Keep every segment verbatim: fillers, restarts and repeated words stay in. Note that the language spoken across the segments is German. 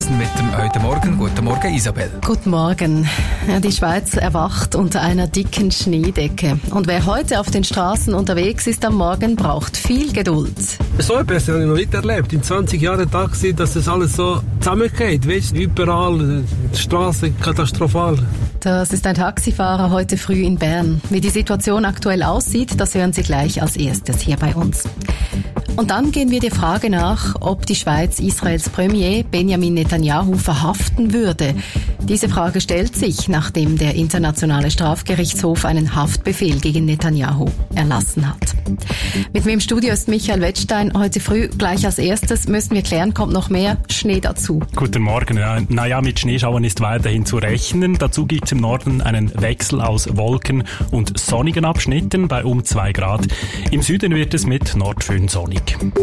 Schweiz mit dem heute Morgen. Guten Morgen, Isabel. Guten Morgen. Ja, die Schweiz erwacht unter einer dicken Schneedecke. Und wer heute auf den Straßen unterwegs ist am Morgen, braucht viel Geduld. So etwas habe ich noch nicht erlebt. In zwanzig Jahren Taxi, dass das alles so zusammengeht. Weißt, überall, die Straße katastrophal. Das ist ein Taxifahrer heute früh in Bern. Wie die Situation aktuell aussieht, das hören Sie gleich als erstes hier bei uns. Und dann gehen wir der Frage nach, ob die Schweiz Israels Premier Benjamin Netanyahu verhaften würde. Diese Frage stellt sich, nachdem der Internationale Strafgerichtshof einen Haftbefehl gegen Netanyahu erlassen hat. Mit mir im Studio ist Michael Wettstein. Heute früh gleich als erstes müssen wir klären, kommt noch mehr Schnee dazu. Guten Morgen. Ja, naja, mit Schneeschauern ist weiterhin zu rechnen. Dazu gibt es im Norden einen Wechsel aus Wolken und sonnigen Abschnitten bei um zwei Grad. Im Süden wird es mit Nordföhn sonnig.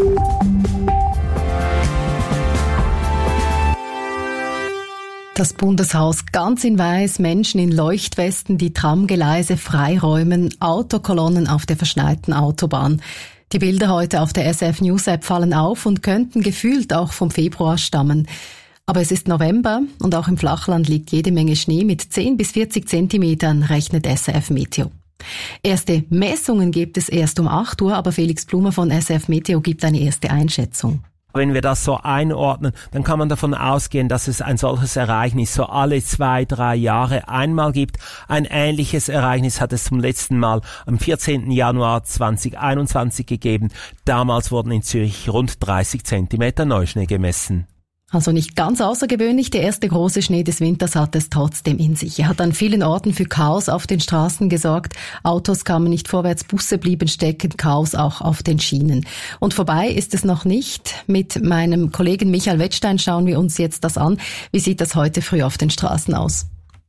Das Bundeshaus ganz in Weiß, Menschen in Leuchtwesten, die Tramgeleise freiräumen, Autokolonnen auf der verschneiten Autobahn. Die Bilder heute auf der S R F News App fallen auf und könnten gefühlt auch vom Februar stammen. Aber es ist November und auch im Flachland liegt jede Menge Schnee mit zehn bis vierzig Zentimetern, rechnet S R F Meteo. Erste Messungen gibt es erst um acht Uhr, aber Felix Blumer von S R F Meteo gibt eine erste Einschätzung. Wenn wir das so einordnen, dann kann man davon ausgehen, dass es ein solches Ereignis so alle zwei, drei Jahre einmal gibt. Ein ähnliches Ereignis hat es zum letzten Mal am vierzehnten Januar zweitausendeinundzwanzig gegeben. Damals wurden in Zürich rund dreißig Zentimeter Neuschnee gemessen. Also nicht ganz außergewöhnlich, der erste große Schnee des Winters hat es trotzdem in sich. Er hat an vielen Orten für Chaos auf den Straßen gesorgt. Autos kamen nicht vorwärts, Busse blieben stecken, Chaos auch auf den Schienen. Und vorbei ist es noch nicht. Mit meinem Kollegen Michael Wettstein schauen wir uns jetzt das an. Wie sieht das heute früh auf den Straßen aus?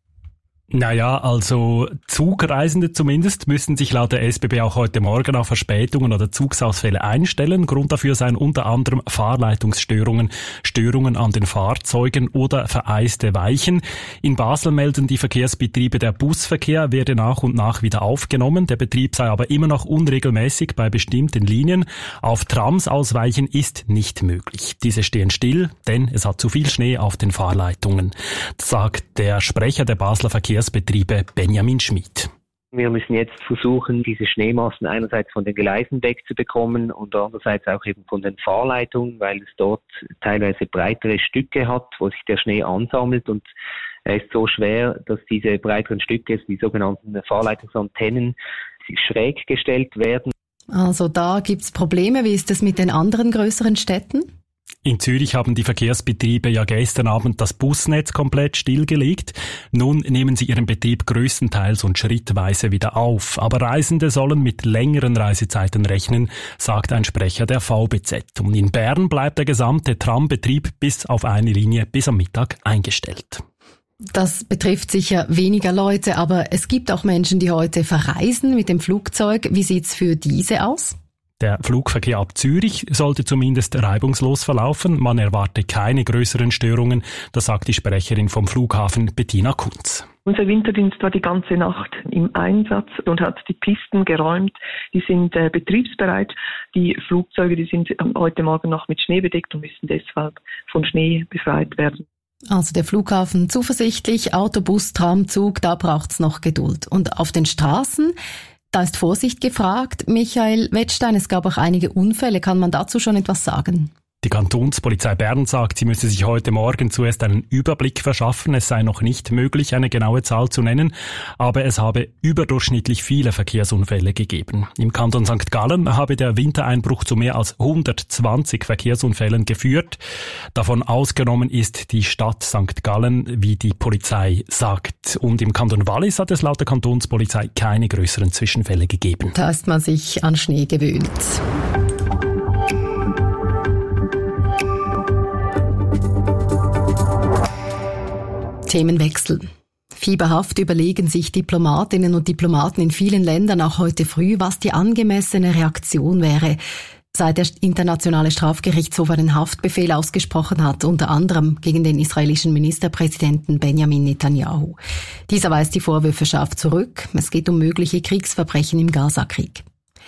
Naja, also Zugreisende zumindest müssen sich laut der S B B auch heute Morgen auf Verspätungen oder Zugsausfälle einstellen. Grund dafür seien unter anderem Fahrleitungsstörungen, Störungen an den Fahrzeugen oder vereiste Weichen. In Basel melden die Verkehrsbetriebe, der Busverkehr werde nach und nach wieder aufgenommen. Der Betrieb sei aber immer noch unregelmäßig bei bestimmten Linien. Auf Trams ausweichen ist nicht möglich. Diese stehen still, denn es hat zu viel Schnee auf den Fahrleitungen, sagt der Sprecher der Basler Verkehrsbetriebe Benjamin Schmid. Wir müssen jetzt versuchen, diese Schneemassen einerseits von den Gleisen wegzubekommen und andererseits auch eben von den Fahrleitungen, weil es dort teilweise breitere Stücke hat, wo sich der Schnee ansammelt, und er ist so schwer, dass diese breiteren Stücke, die sogenannten Fahrleitungsantennen, schräg gestellt werden. Also da gibt's Probleme. Wie ist es mit den anderen größeren Städten? In Zürich haben die Verkehrsbetriebe ja gestern Abend das Busnetz komplett stillgelegt. Nun nehmen sie ihren Betrieb größtenteils und schrittweise wieder auf. Aber Reisende sollen mit längeren Reisezeiten rechnen, sagt ein Sprecher der V B Z. Und in Bern bleibt der gesamte Trambetrieb bis auf eine Linie bis am Mittag eingestellt. Das betrifft sicher weniger Leute, aber es gibt auch Menschen, die heute verreisen mit dem Flugzeug. Wie sieht's für diese aus? Der Flugverkehr ab Zürich sollte zumindest reibungslos verlaufen. Man erwarte keine größeren Störungen, das sagt die Sprecherin vom Flughafen Bettina Kunz. Unser Winterdienst war die ganze Nacht im Einsatz und hat die Pisten geräumt. Die sind äh, betriebsbereit. Die Flugzeuge, die sind ähm, heute Morgen noch mit Schnee bedeckt und müssen deshalb von Schnee befreit werden. Also der Flughafen zuversichtlich, Autobus, Tram, Zug, da braucht's noch Geduld. Und auf den Straßen, da ist Vorsicht gefragt. Michael Wettstein, es gab auch einige Unfälle. Kann man dazu schon etwas sagen? Die Kantonspolizei Bern sagt, sie müsse sich heute Morgen zuerst einen Überblick verschaffen. Es sei noch nicht möglich, eine genaue Zahl zu nennen, aber es habe überdurchschnittlich viele Verkehrsunfälle gegeben. Im Kanton Sankt Gallen habe der Wintereinbruch zu mehr als hundertzwanzig Verkehrsunfällen geführt. Davon ausgenommen ist die Stadt Sankt Gallen, wie die Polizei sagt. Und im Kanton Wallis hat es laut der Kantonspolizei keine größeren Zwischenfälle gegeben. Da ist man sich an Schnee gewöhnt. Themenwechsel. Fieberhaft überlegen sich Diplomatinnen und Diplomaten in vielen Ländern auch heute früh, was die angemessene Reaktion wäre, seit der Internationale Strafgerichtshof einen Haftbefehl ausgesprochen hat, unter anderem gegen den israelischen Ministerpräsidenten Benjamin Netanyahu. Dieser weist die Vorwürfe scharf zurück. Es geht um mögliche Kriegsverbrechen im Gazakrieg.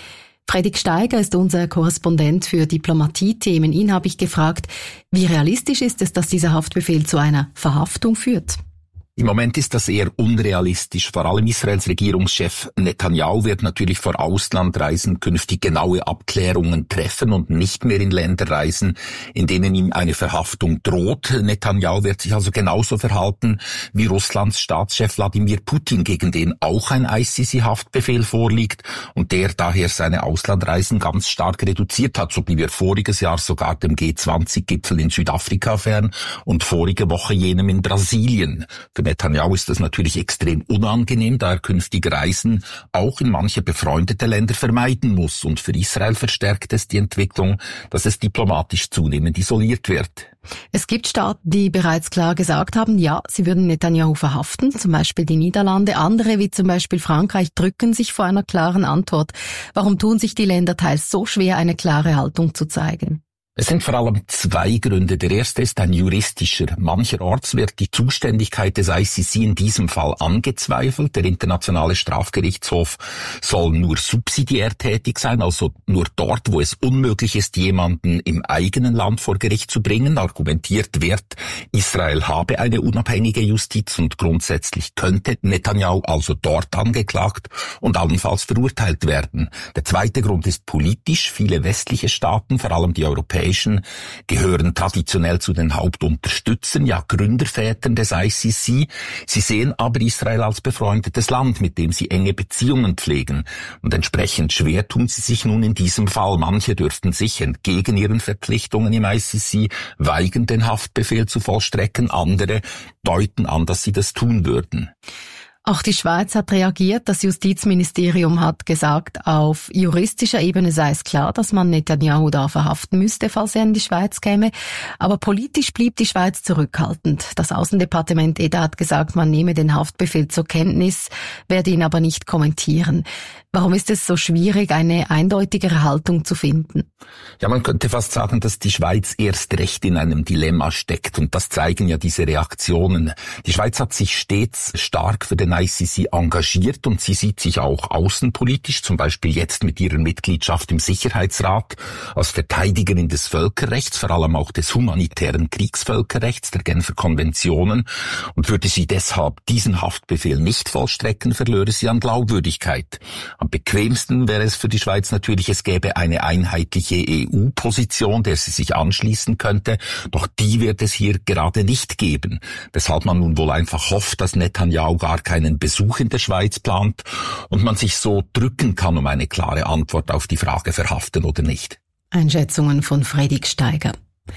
Fredrik Steiger ist unser Korrespondent für Diplomatiethemen. Ihn habe ich gefragt, wie realistisch ist es, dass dieser Haftbefehl zu einer Verhaftung führt? Im Moment ist das eher unrealistisch. Vor allem Israels Regierungschef Netanyahu wird natürlich vor Auslandreisen künftig genaue Abklärungen treffen und nicht mehr in Länder reisen, in denen ihm eine Verhaftung droht. Netanyahu wird sich also genauso verhalten wie Russlands Staatschef Wladimir Putin, gegen den auch ein I C C-Haftbefehl vorliegt und der daher seine Auslandreisen ganz stark reduziert hat. So blieb er voriges Jahr sogar dem G zwanzig Gipfel in Südafrika fern und vorige Woche jenem in Brasilien. Für Netanyahu ist das natürlich extrem unangenehm, da er künftig Reisen auch in manche befreundete Länder vermeiden muss. Und für Israel verstärkt es die Entwicklung, dass es diplomatisch zunehmend isoliert wird. Es gibt Staaten, die bereits klar gesagt haben, ja, sie würden Netanyahu verhaften, zum Beispiel die Niederlande. Andere, wie zum Beispiel Frankreich, drücken sich vor einer klaren Antwort. Warum tun sich die Länder teils so schwer, eine klare Haltung zu zeigen? Es sind vor allem zwei Gründe. Der erste ist ein juristischer. Mancherorts wird die Zuständigkeit des I C C in diesem Fall angezweifelt. Der Internationale Strafgerichtshof soll nur subsidiär tätig sein, also nur dort, wo es unmöglich ist, jemanden im eigenen Land vor Gericht zu bringen. Argumentiert wird, Israel habe eine unabhängige Justiz und grundsätzlich könnte Netanyahu also dort angeklagt und allenfalls verurteilt werden. Der zweite Grund ist politisch. Viele westliche Staaten, vor allem die Europäer, gehören traditionell zu den Hauptunterstützern, ja Gründervätern des I C C. Sie sehen aber Israel als befreundetes Land, mit dem sie enge Beziehungen pflegen. Und entsprechend schwer tun sie sich nun in diesem Fall. Manche dürften sich entgegen ihren Verpflichtungen im I C C weigern, den Haftbefehl zu vollstrecken. Andere deuten an, dass sie das tun würden. Auch die Schweiz hat reagiert. Das Justizministerium hat gesagt, auf juristischer Ebene sei es klar, dass man Netanyahu da verhaften müsste, falls er in die Schweiz käme. Aber politisch blieb die Schweiz zurückhaltend. Das Außendepartement E D A hat gesagt, man nehme den Haftbefehl zur Kenntnis, werde ihn aber nicht kommentieren. Warum ist es so schwierig, eine eindeutigere Haltung zu finden? Ja, man könnte fast sagen, dass die Schweiz erst recht in einem Dilemma steckt. Und das zeigen ja diese Reaktionen. Die Schweiz hat sich stets stark für den I C C engagiert und sie sieht sich auch außenpolitisch, zum Beispiel jetzt mit ihrer Mitgliedschaft im Sicherheitsrat, als Verteidigerin des Völkerrechts, vor allem auch des humanitären Kriegsvölkerrechts, der Genfer Konventionen. Und würde sie deshalb diesen Haftbefehl nicht vollstrecken, verlöre sie an Glaubwürdigkeit. Am bequemsten wäre es für die Schweiz natürlich, es gäbe eine einheitliche E U-Position, der sie sich anschließen könnte, doch die wird es hier gerade nicht geben. Weshalb man nun wohl einfach hofft, dass Netanyahu gar keinen Besuch in der Schweiz plant und man sich so drücken kann, um eine klare Antwort auf die Frage verhaften oder nicht. Einschätzungen von Fredrik Steiger.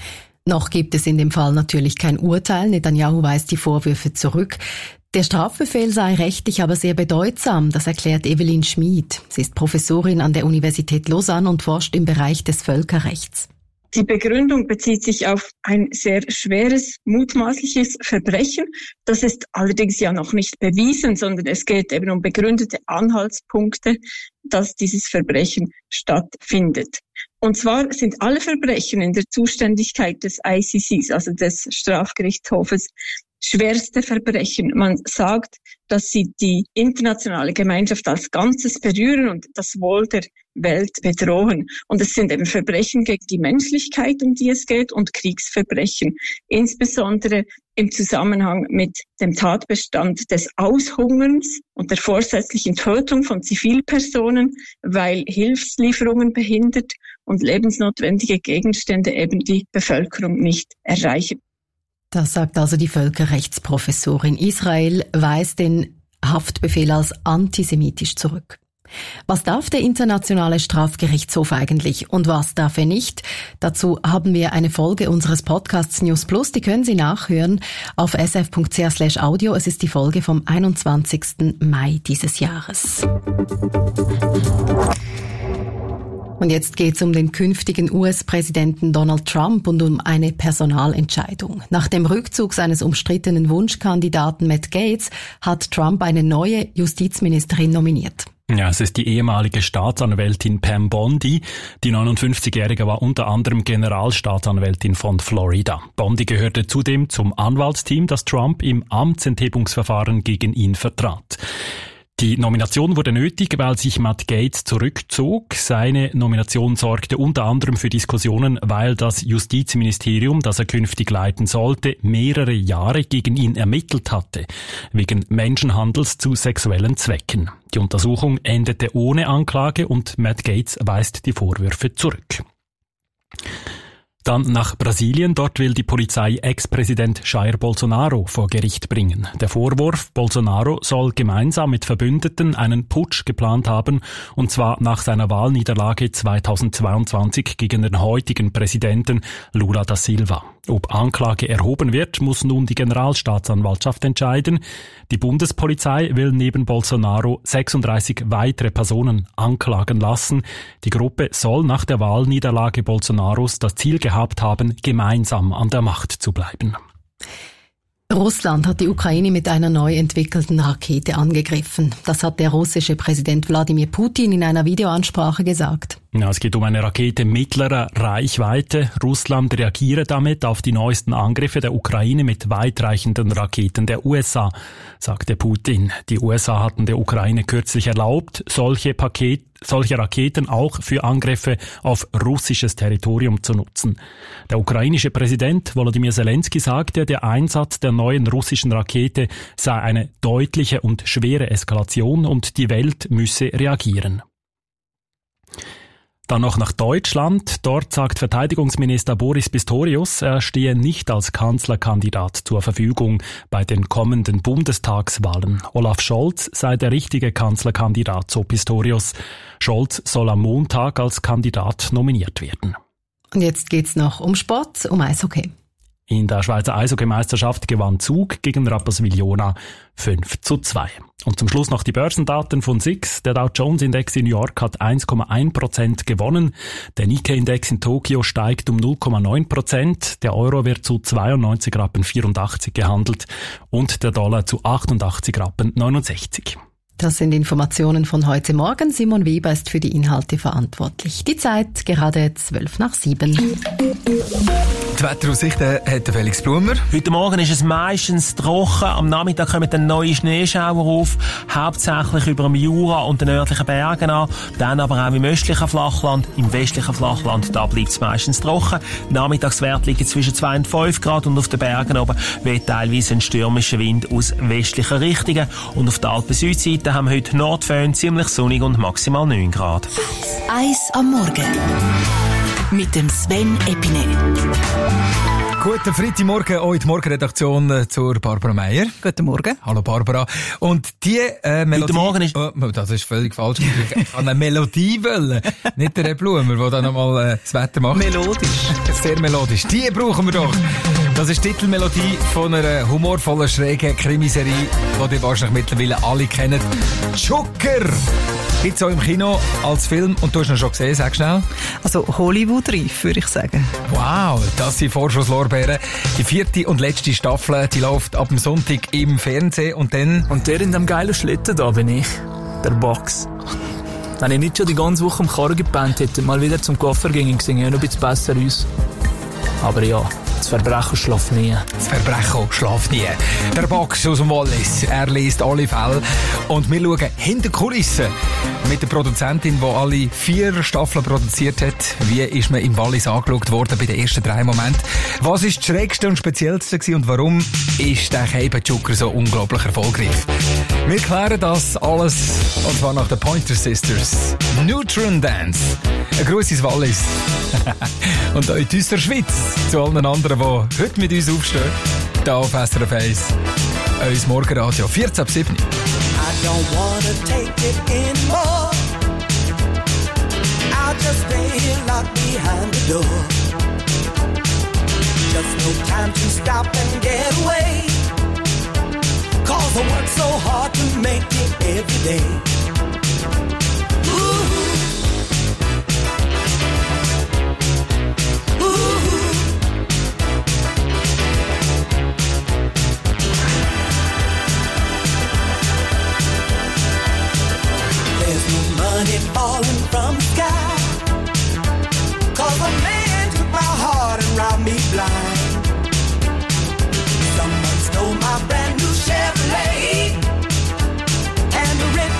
Noch gibt es in dem Fall natürlich kein Urteil. Netanyahu weist die Vorwürfe zurück. Der Strafbefehl sei rechtlich aber sehr bedeutsam, das erklärt Evelyn Schmid. Sie ist Professorin an der Universität Lausanne und forscht im Bereich des Völkerrechts. Die Begründung bezieht sich auf ein sehr schweres, mutmaßliches Verbrechen. Das ist allerdings ja noch nicht bewiesen, sondern es geht eben um begründete Anhaltspunkte, dass dieses Verbrechen stattfindet. Und zwar sind alle Verbrechen in der Zuständigkeit des I C Cs, also des Strafgerichtshofes, schwerste Verbrechen. Man sagt, dass sie die internationale Gemeinschaft als Ganzes berühren und das Wohl der Welt bedrohen. Und es sind eben Verbrechen gegen die Menschlichkeit, um die es geht, und Kriegsverbrechen. Insbesondere im Zusammenhang mit dem Tatbestand des Aushungerns und der vorsätzlichen Tötung von Zivilpersonen, weil Hilfslieferungen behindert und lebensnotwendige Gegenstände eben die Bevölkerung nicht erreichen. Das sagt also die Völkerrechtsprofessorin. Israel weist den Haftbefehl als antisemitisch zurück. Was darf der Internationale Strafgerichtshof eigentlich und was darf er nicht? Dazu haben wir eine Folge unseres Podcasts News Plus, die können Sie nachhören auf s f punkt c h slash audio. Es ist die Folge vom einundzwanzigsten Mai dieses Jahres. Und jetzt geht's um den künftigen U S-Präsidenten Donald Trump und um eine Personalentscheidung. Nach dem Rückzug seines umstrittenen Wunschkandidaten Matt Gaetz hat Trump eine neue Justizministerin nominiert. Ja, es ist die ehemalige Staatsanwältin Pam Bondi. Die neunundfünfzigjährige war unter anderem Generalstaatsanwältin von Florida. Bondi gehörte zudem zum Anwaltsteam, das Trump im Amtsenthebungsverfahren gegen ihn vertrat. Die Nomination wurde nötig, weil sich Matt Gaetz zurückzog. Seine Nomination sorgte unter anderem für Diskussionen, weil das Justizministerium, das er künftig leiten sollte, mehrere Jahre gegen ihn ermittelt hatte, wegen Menschenhandels zu sexuellen Zwecken. Die Untersuchung endete ohne Anklage und Matt Gaetz weist die Vorwürfe zurück. Dann nach Brasilien. Dort will die Polizei Ex-Präsident Jair Bolsonaro vor Gericht bringen. Der Vorwurf, Bolsonaro soll gemeinsam mit Verbündeten einen Putsch geplant haben, und zwar nach seiner Wahlniederlage zweitausendzweiundzwanzig gegen den heutigen Präsidenten Lula da Silva. Ob Anklage erhoben wird, muss nun die Generalstaatsanwaltschaft entscheiden. Die Bundespolizei will neben Bolsonaro sechsunddreißig weitere Personen anklagen lassen. Die Gruppe soll nach der Wahlniederlage Bolsonaros das Ziel gehabt haben, gemeinsam an der Macht zu bleiben. Russland hat die Ukraine mit einer neu entwickelten Rakete angegriffen. Das hat der russische Präsident Wladimir Putin in einer Videoansprache gesagt. Ja, es geht um eine Rakete mittlerer Reichweite. Russland reagiere damit auf die neuesten Angriffe der Ukraine mit weitreichenden Raketen der U S A, sagte Putin. Die U S A hatten der Ukraine kürzlich erlaubt, solche Paket, solche Raketen auch für Angriffe auf russisches Territorium zu nutzen. Der ukrainische Präsident Volodymyr Zelensky sagte, der Einsatz der neuen russischen Rakete sei eine deutliche und schwere Eskalation und die Welt müsse reagieren. Dann noch nach Deutschland. Dort sagt Verteidigungsminister Boris Pistorius, er stehe nicht als Kanzlerkandidat zur Verfügung bei den kommenden Bundestagswahlen. Olaf Scholz sei der richtige Kanzlerkandidat, so Pistorius. Scholz soll am Montag als Kandidat nominiert werden. Und jetzt geht's noch um Sport, um Eishockey. In der Schweizer Eishockeymeisterschaft gewann Zug gegen Rapperswil-Jona fünf zu zwei. Und zum Schluss noch die Börsendaten von S I X. Der Dow Jones Index in New York hat eins Komma eins Prozent gewonnen. Der Nikkei Index in Tokio steigt um null Komma neun Prozent. Der Euro wird zu zweiundneunzig Rappen vierundachtzig gehandelt und der Dollar zu achtundachtzig Rappen neunundsechzig. Das sind Informationen von heute Morgen. Simon Weber ist für die Inhalte verantwortlich. Die Zeit gerade zwölf nach sieben. Die Wetteraussichten hat Felix Blumer. Heute Morgen ist es meistens trocken. Am Nachmittag kommen dann neue Schneeschauer auf. Hauptsächlich über dem Jura und den nördlichen Bergen an. Dann aber auch im östlichen Flachland. Im westlichen Flachland, da bleibt es meistens trocken. Nachmittagswert liegen zwischen zwei und fünf Grad und auf den Bergen oben weht teilweise ein stürmischer Wind aus westlichen Richtungen. Und auf der Alpen-Südseite haben wir heute Nordföhn, ziemlich sonnig und maximal neun Grad. Eis am Morgen mit dem Sven Epine. Guten Freitagmorgen, auch in die Morgenredaktion zur Barbara Meier. Guten Morgen. Hallo Barbara. Und die äh, Melodie... Guten Morgen ist... Oh, das ist völlig falsch. Ich kann eine Melodie wollen. Nicht der Blumer, der dann nochmal äh, das Wetter macht. Melodisch. Sehr melodisch. Die brauchen wir doch. Das ist die Titelmelodie von einer humorvollen, schrägen Krimiserie, die ihr wahrscheinlich mittlerweile alle kennt. Joker! Gibt's auch im Kino als Film. Und du hast ihn schon gesehen, sag schnell. Also Hollywood-reif, würde ich sagen. Wow, das sind Vorschusslorbeeren. Die vierte und letzte Staffel, die läuft ab dem Sonntag im Fernsehen und dann... Und der in dem geilen Schlitten da bin ich. Der Box. Wenn ich nicht schon die ganze Woche am Karren gepennt hätte, mal wieder zum Koffer ging, ging ich noch ein bisschen besser aus. Aber ja, das Verbrechen schläft nie. Das Verbrechen schläft nie. Der Box aus dem Wallis, er liest alle Fälle. Und wir schauen hinter die Kulissen mit der Produzentin, die alle vier Staffeln produziert hat. Wie ist man im Wallis angeschaut worden bei den ersten drei Momenten? Was ist das Schrägste und Speziellste gewesen und warum ist der Keibenjucker so unglaublich erfolgreich? Wir klären das alles, und zwar nach den Pointer Sisters. Neutron Dance. Ein Gruß ins Wallis. Und auch in unserer Schweiz. Zu allen anderen, die heute mit uns aufstehen. Hier auf S R F eins. Unser Morgenradio. vierzehn ab sieben. I don't wanna take it anymore. I'll just stay here locked behind the door. Just no time to stop and get away. Cause I work so hard to make it every day. Ooh. Money falling from the sky. Cause a man took my heart and robbed me blind. Someone stole my brand new Chevrolet, and the rent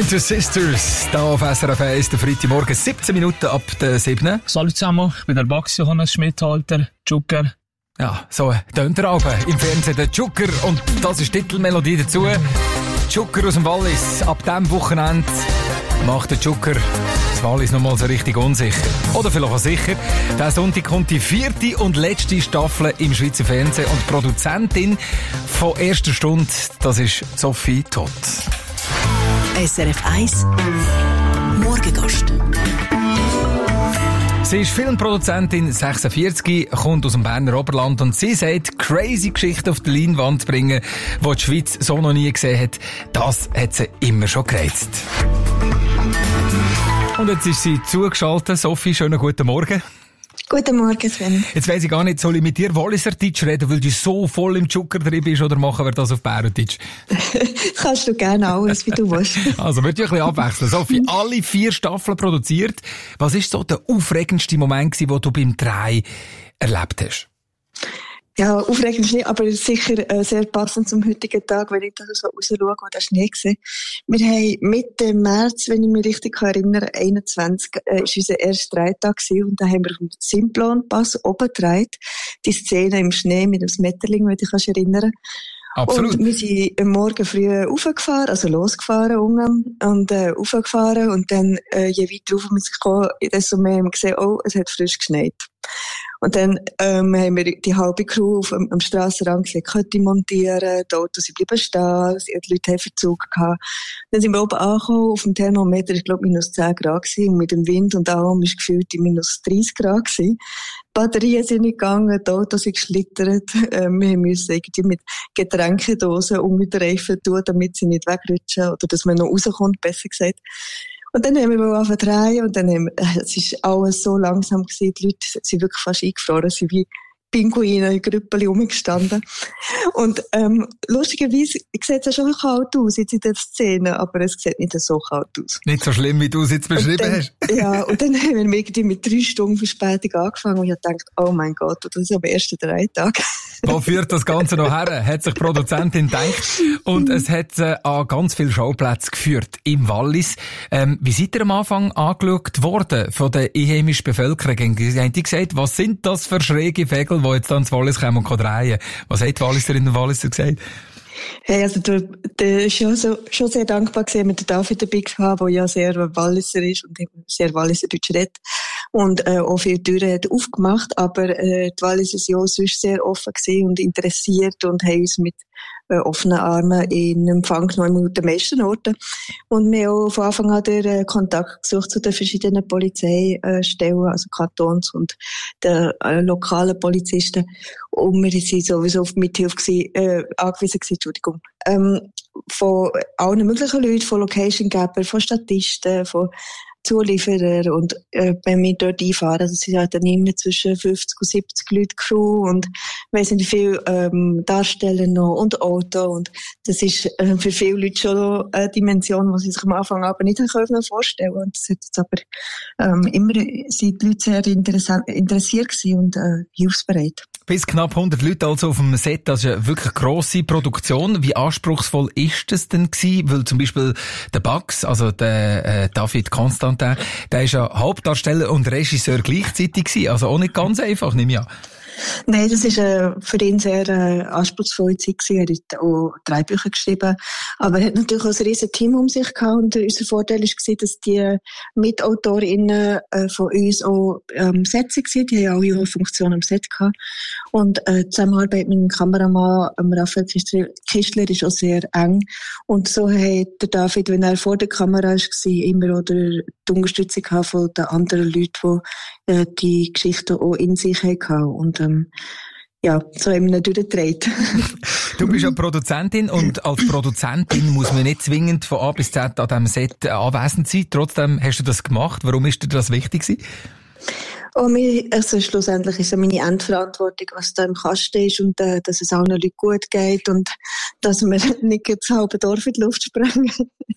Winter Sisters, da auf S R F eins, der Freitagmorgen, siebzehn Minuten ab der sieben. Salut zusammen, ich bin der Bax Johannes Schmidhalter, Zucker. Ja, so tönt er aber im Fernsehen, der Zucker, und das ist die Titelmelodie dazu. Zucker aus dem Wallis, ab diesem Wochenende macht der Zucker das Wallis nochmal so richtig unsicher. Oder vielleicht auch sicher. Diesen Sonntag kommt die vierte und letzte Staffel im Schweizer Fernsehen und die Produzentin von erster Stunde, das ist Sophie Todt. S R F eins Morgengast. Sie ist Filmproduzentin, sechsundvierzig, kommt aus dem Berner Oberland und sie sagt, crazy Geschichten auf die Leinwand bringen, die die Schweiz so noch nie gesehen hat, das hat sie immer schon gereizt. Und jetzt ist sie zugeschaltet. Sophie, schönen guten Morgen. Guten Morgen, Sven. Jetzt weiss ich gar nicht, soll ich mit dir Walliserdeutsch reden, weil du so voll im Zucker drin bist, oder machen wir das auf Bärendeutsch? Kannst du gerne alles, wie du willst. Also, wird ja ein bisschen abwechseln. Sophie, alle vier Staffeln produziert. Was ist so der aufregendste Moment, den du beim Dreh erlebt hast? Ja, aufregend nicht, aber sicher äh, sehr passend zum heutigen Tag, wenn ich da so raus schaue, wo der Schnee war. Wir haben Mitte März, wenn ich mich richtig erinnere, einundzwanzig, äh, ist unser erster Drehtag gewesen, und da haben wir auf dem Simplon-Pass oben gedreht. Die Szene im Schnee mit dem Schmetterling, wenn du dich erinnern. Absolut. Und wir sind am Morgen früh raufgefahren, also losgefahren unten, und äh, raufgefahren, und dann, äh, je weiter rauf wir kamen, desto mehr haben wir gesehen, oh, es hat frisch geschneit. Und dann ähm, haben wir die halbe Crew auf, am, am Strassenrand gesehen, Kötti montieren, die Autos sind bleiben stehen, die Leute haben Verzug gehabt. Dann sind wir oben angekommen, auf dem Thermometer, ich glaube, minus zehn Grad gewesen, und mit dem Wind und allem war gefühlt die minus dreißig Grad gewesen. Die Batterien sind nicht gegangen, die Autos sind geschlittert, äh, wir mussten irgendwie mit Getränkedosen um mit den Reifen tun, damit sie nicht wegrutschen, oder dass man noch rauskommt, besser gesagt. Und dann haben wir mal angefangen zu drehen, und dann haben wir, es ist alles so langsam gewesen, die Leute sind wirklich fast eingefroren, sie sind wie Pinguine in Grüppeli rumgestanden. Und, ähm, lustigerweise sieht es schon kalt aus, jetzt in der Szene, aber es sieht nicht so kalt aus. Nicht so schlimm, wie du es jetzt beschrieben dann, hast. Ja, und dann haben wir irgendwie mit drei Stunden Verspätung angefangen, und ich dachte, oh mein Gott, das ist am ersten Drehtag. Wo führt das Ganze noch her? Hat sich die Produzentin gedacht. Und es hat äh, an ganz viele Schauplätze geführt im Wallis. Ähm, wie seid ihr am Anfang angeschaut worden von der einheimischen Bevölkerung? Haben die gesagt, was sind das für schräge Vögel, die jetzt dann ins Wallis kommen und drehen? Was hat die Walliserinnen und Walliser gesagt? Hey, also, der, der ist schon, so, schon sehr dankbar gewesen, mit der David dabei zu haben, der ja sehr Walliser ist und sehr Walliserdeutsch redet. Und, äh, auch viele Türen hat aufgemacht, aber, äh, die Walliser sind auch sonst sehr offen gewesen und interessiert und haben uns mit, äh, offenen Armen in Empfang genommen mit den meisten Orten. Und wir haben auch von Anfang an den äh, Kontakt gesucht zu den verschiedenen Polizeistellen, also Kantons und den äh, lokalen Polizisten. Und wir sind sowieso auf Mithilfe gewesen, äh, angewiesen gewesen, Entschuldigung, ähm, von allen möglichen Leuten, von Location-Gebern, von Statisten, von Zulieferer, und äh, wenn wir dort einfahren, also es sind halt dann immer zwischen fünfzig und siebzig Leute Crew und weiss nicht, wie viel ähm, Darsteller noch und Auto, und das ist äh, für viele Leute schon noch eine Dimension, die sie sich am Anfang aber nicht können vorstellen können. Und das hat jetzt aber ähm, immer sind die Leute sehr interessiert, interessiert gewesen und äh, hilfsbereit. Bis knapp hundert Leute also auf dem Set, das ist eine wirklich grosse Produktion. Wie anspruchsvoll ist das denn gewesen? Weil zum Beispiel der Bax, also der äh, David Constantin, der ist ja Hauptdarsteller und Regisseur gleichzeitig gewesen. Also auch nicht ganz einfach, nehme ich an. Nein, das ist äh, für ihn sehr äh, anspruchsvolle Zeit gewesen. Er hat auch drei Bücher geschrieben, aber er hat natürlich auch ein riesen Team um sich gehabt, und unser Vorteil war, dass die MitautorInnen äh, von uns auch am ähm, Set waren. Die haben auch ihre Funktion am Set gehabt. Und äh, die Zusammenarbeit mit dem Kameramann, ähm, Raphael Kistler, ist auch sehr eng. Und so hat der David, wenn er vor der Kamera war, immer auch die Unterstützung von den anderen Leuten, die äh, die Geschichte auch in sich hatten. Und ähm, ja, so haben wir ihn durchgedreht. Du bist ja Produzentin, und als Produzentin muss man nicht zwingend von A bis Z an diesem Set anwesend sein. Trotzdem hast du das gemacht. Warum ist dir das wichtig gewesen? Oh, mir, also schlussendlich ist es meine Endverantwortung, was da im Kasten ist, und äh, dass es allen Leuten gut geht und dass wir nicht das halbe Dorf in die Luft sprengen.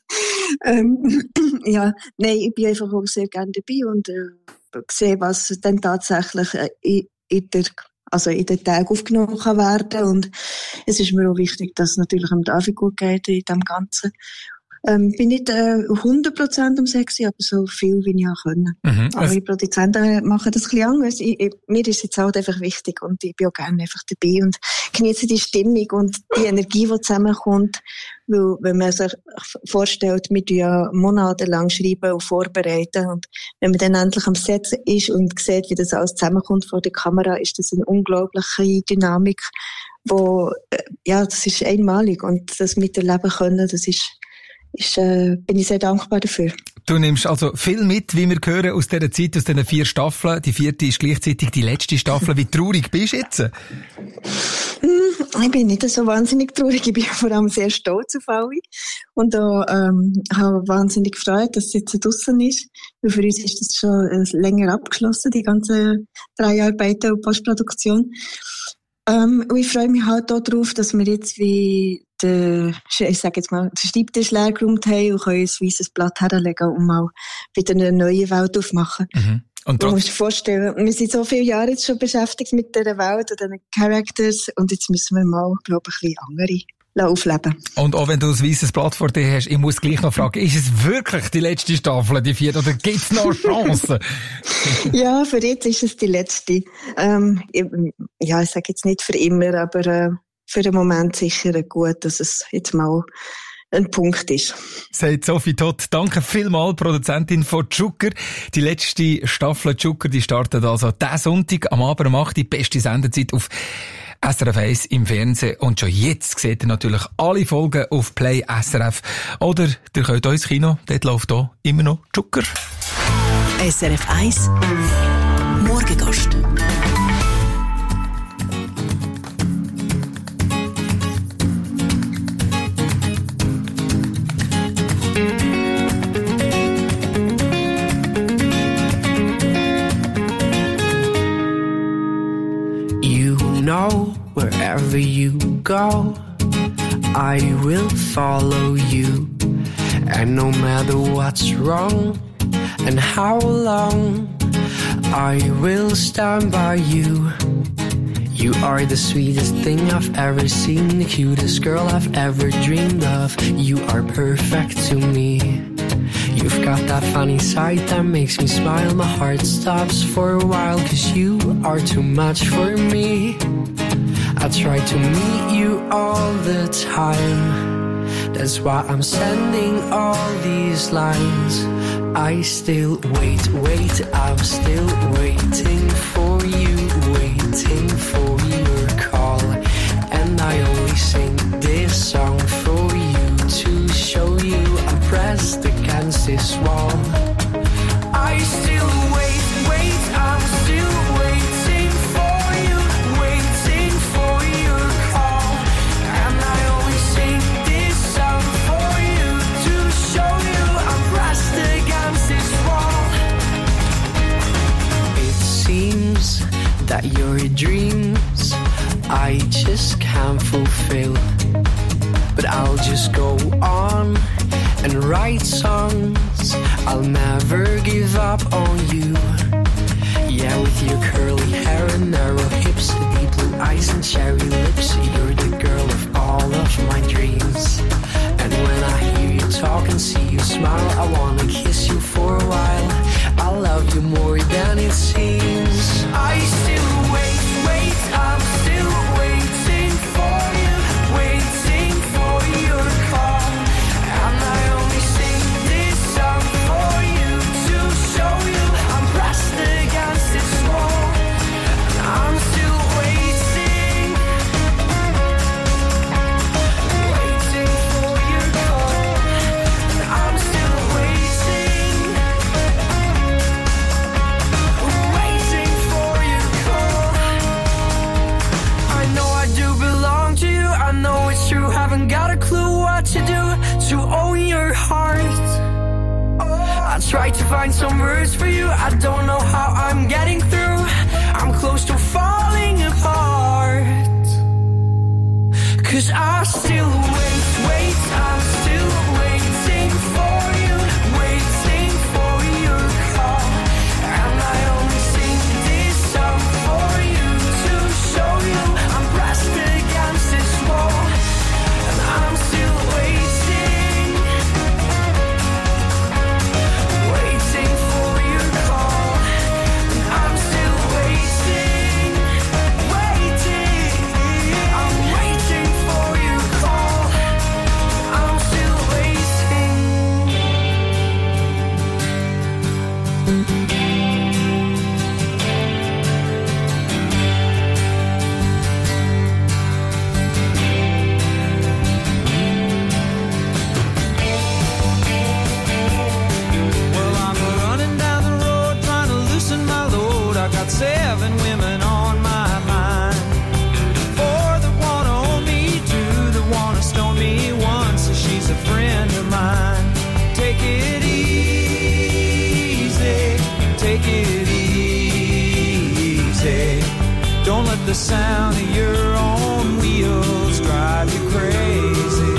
ähm, ja, nein, ich bin einfach auch sehr gerne dabei und äh, sehe, was dann tatsächlich äh, in, in der also in den Tagen aufgenommen kann werden. Und es ist mir auch wichtig, dass es natürlich dem David gut geht in dem Ganzen. Ähm, bin nicht äh, hundert Prozent am sechs, aber so viel, wie ich auch können. Mhm. Aber die Produzenten machen das ein bisschen anders. Ich, ich, mir ist jetzt halt einfach wichtig und ich bin auch gerne einfach dabei und genieße die Stimmung und die Energie, die zusammenkommt. Weil, wenn man sich vorstellt, wir tun ja monatelang schreiben und vorbereiten und wenn man dann endlich am Set ist und sieht, wie das alles zusammenkommt vor der Kamera, ist das eine unglaubliche Dynamik, wo, äh, ja, das ist einmalig und das miterleben können, das ist Ist, äh, bin ich sehr dankbar dafür. Du nimmst also viel mit, wie wir hören, aus dieser Zeit, aus diesen vier Staffeln. Die vierte ist gleichzeitig die letzte Staffel. Wie traurig bist du jetzt? Ich bin nicht so wahnsinnig traurig. Ich bin vor allem sehr stolz auf alle. Und auch, ähm, habe wahnsinnig gefreut, dass es jetzt draussen ist. Weil für uns ist das schon äh, länger abgeschlossen, die ganzen drei Arbeiten und Postproduktion. Ähm, und ich freue mich halt auch darauf, dass wir jetzt wie den, ich sage jetzt mal, den Schreibtisch leer geräumt haben und können ein weißes Blatt herlegen und mal wieder eine neue Welt aufmachen. Mhm. Und du musst dir vorstellen, wir sind so viele Jahre jetzt schon beschäftigt mit dieser Welt und diesen Characters und jetzt müssen wir mal, glaube ich, ein bisschen andere aufleben. Und auch wenn du ein weißes Blatt vor dir hast, ich muss gleich noch fragen, ist es wirklich die letzte Staffel, die vierte, oder gibt es noch Chancen? Ja, für jetzt ist es die letzte. Ähm, ja, ich sage jetzt nicht für immer, aber äh, für den Moment sicher gut, dass es jetzt mal ein Punkt ist. Sagt Sophie Todt. Danke vielmals, Produzentin von Zucker. Die letzte Staffel Zucker, die startet also diesen Sonntag am Abend um acht Uhr, die beste Sendezeit auf S R F eins im Fernsehen. Und schon jetzt seht ihr natürlich alle Folgen auf Play S R F. Oder ihr könnt auch ins Kino, dort läuft auch immer noch Zucker. S R F eins Morgengast. Know wherever you go, I will follow you. And no matter what's wrong and how long, I will stand by you. You are the sweetest thing I've ever seen, the cutest girl I've ever dreamed of. You are perfect to me. You've got that funny side that makes me smile. My heart stops for a while, 'cause you are too much for me. I try to meet you all the time. That's why I'm sending all these lines. I still wait, wait, I'm still waiting for you, waiting for your call. And I only sing this song for you, to show you I'm pressed against this wall. I still wait, wait, I'm still waiting for you, waiting for your call. And I only sing this song for you, to show you I'm pressed against this wall. It seems that your dreams I just can't fulfill, but I'll just go on and write songs. I'll never give up on you. Yeah, with your curly hair and narrow hips, deep blue eyes and cherry lips, you're the girl of all of my dreams. And when I hear you talk and see you smile, I wanna kiss you for a while. I love you more than it seems. I still wait, wait, I'm still waiting for you, waiting for your call. And I only sing this song for you, to show you I'm pressed against this wall. And I'm still waiting, waiting for your call. And I'm still waiting, waiting for your call. I know I do belong to you, I know it's true, haven't got a clue what to do to own your heart. I try to find some words for you, I don't know how I'm getting through. I'm close to falling apart, 'cause I still wait, wait, I'm still waiting for you, waiting for your call. And I only sing this song for you, to show you I'm pressed against this wall. And I'm still waiting, Seven women on my mind. Four that wanna own me, two that wanna stone me, one so she's a friend of mine. Take it easy, take it easy. Don't let the sound of your own wheels drive you crazy.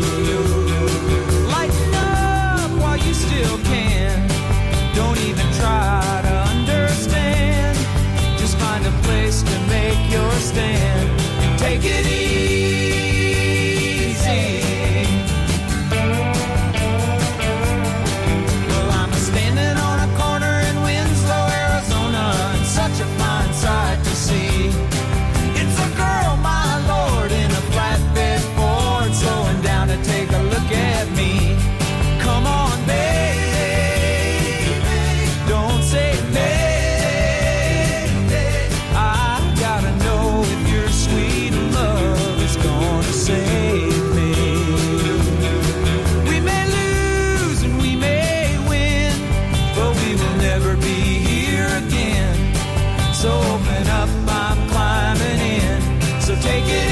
Lighten up while you still can. Don't even try to understand. Find a place to make your stand. Take it easy. Well, I'm standing on a corner in Winslow, Arizona, and such a fine sight to see. It's a girl, my lord, in a flatbed Ford, slowing down to take a look at me. Come on, baby, don't say maybe. Save me. We may lose and we may win, but we will never be here again. So open up, I'm climbing in. So take it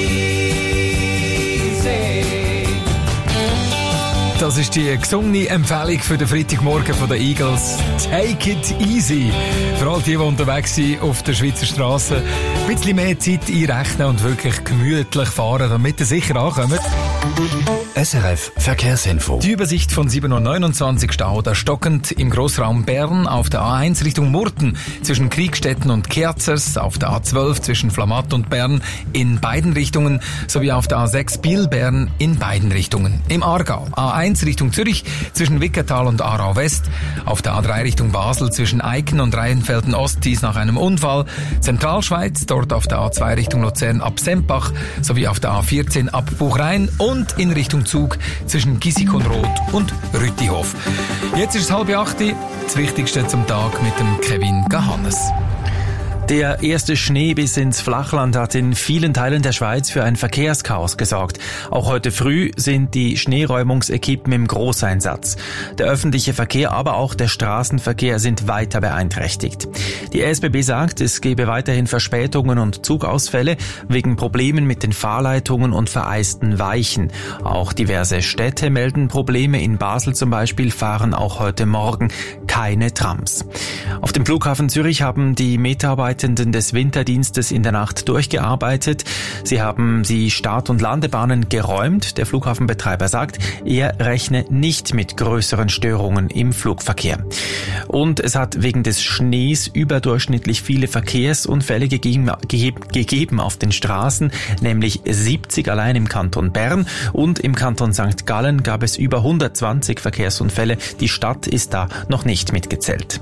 easy. Das ist die gesungene Empfehlung für den Freitagmorgen von den Eagles. Take it easy. Für all die, die unterwegs sind auf der Schweizer Straße, ein bisschen mehr Zeit einrechnen und wirklich gemütlich fahren, damit ihr sicher ankommt. S R F Verkehrsinfo. Die Übersicht von sieben Uhr neunundzwanzig Stau, da stockend im Grossraum Bern auf der A eins Richtung Murten zwischen Kriegstetten und Kerzers, auf der A zwölf zwischen Flamatt und Bern in beiden Richtungen sowie auf der A sechs Biel-Bern in beiden Richtungen. Im Aargau A eins Richtung Zürich zwischen Wickertal und Aarau West, auf der A drei Richtung Basel zwischen Eiken und Rheinfelden Ost, dies nach einem Unfall, Zentralschweiz dort auf der A zwei Richtung Luzern ab Sempach sowie auf der A vierzehn ab Buchrein und in Richtung Zug zwischen Gissikonroth und Rüttihof. Jetzt ist es halb acht. Das Wichtigste zum Tag mit dem Kevin Gahannes. Der erste Schneebiss ins Flachland hat in vielen Teilen der Schweiz für ein Verkehrschaos gesorgt. Auch heute früh sind die Schneeräumungsequipen im Großeinsatz. Der öffentliche Verkehr, aber auch der Straßenverkehr sind weiter beeinträchtigt. Die S B B sagt, es gebe weiterhin Verspätungen und Zugausfälle wegen Problemen mit den Fahrleitungen und vereisten Weichen. Auch diverse Städte melden Probleme. In Basel zum Beispiel fahren auch heute Morgen keine Trams. Auf dem Flughafen Zürich haben die Mitarbeiter des Winterdienstes in der Nacht durchgearbeitet. Sie haben die Start- und Landebahnen geräumt. Der Flughafenbetreiber sagt, er rechne nicht mit größeren Störungen im Flugverkehr. Und es hat wegen des Schnees überdurchschnittlich viele Verkehrsunfälle gegeben, gegeben auf den Straßen, nämlich siebzig allein im Kanton Bern, und im Kanton Sankt Gallen gab es über hundertzwanzig Verkehrsunfälle. Die Stadt ist da noch nicht mitgezählt.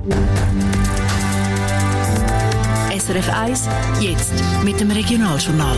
S R F eins, jetzt mit dem Regionaljournal.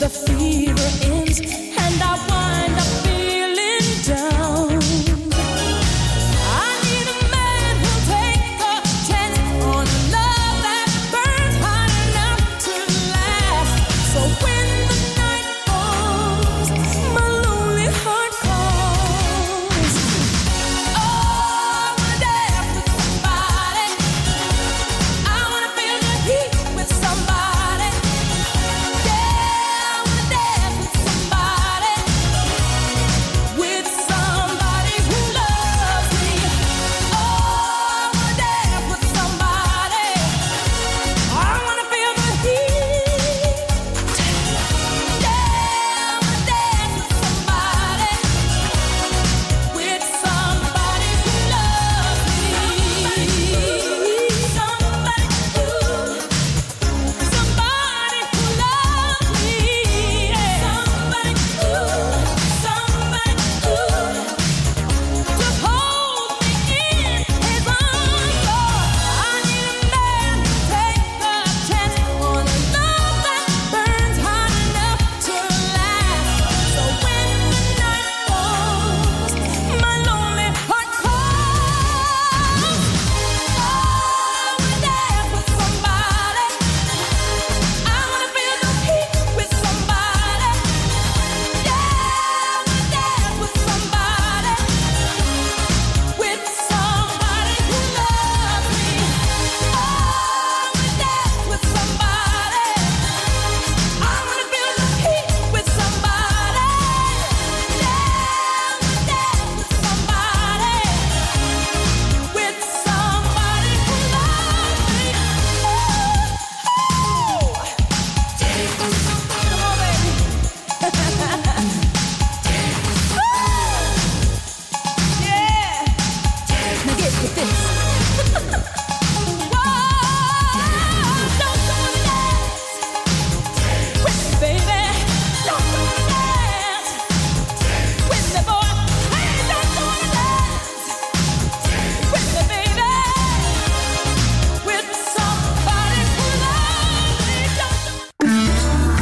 the fever ends and I wind up feeling down. I need a man who'll take a chance on a love that burns hot enough to last. So when the night falls, my lonely heart calls. Oh, I wanna dance with somebody. I wanna feel the heat with somebody. Yeah, I wanna dance with somebody. With somebody who loves me. Oh, I wanna dance with somebody. I wanna feel the heat. Yeah, I wanna dance with somebody. With somebody who loves me. Somebody who, somebody who loves me. Somebody who, somebody who, to hold me in his arms. Oh, I need a man who takes a chance on a love that burns hot enough to last. So when the night falls, my lonely heart calls. Oh, I wanna dance with somebody. I wanna feel the heat with somebody. Yeah, I wanna dance with somebody. With somebody who loves me. Oh, I wanna dance with somebody. I wanna feel the heat with somebody. Yeah, I wanna dance with somebody. With somebody who loves me. Oh, come on, baby. Yeah. Now get with this. Whoa, don't you wanna dance with me, baby? Don't you wanna dance with me, boy? Hey, don't you wanna dance with me, baby? With somebody who loves me, don't you?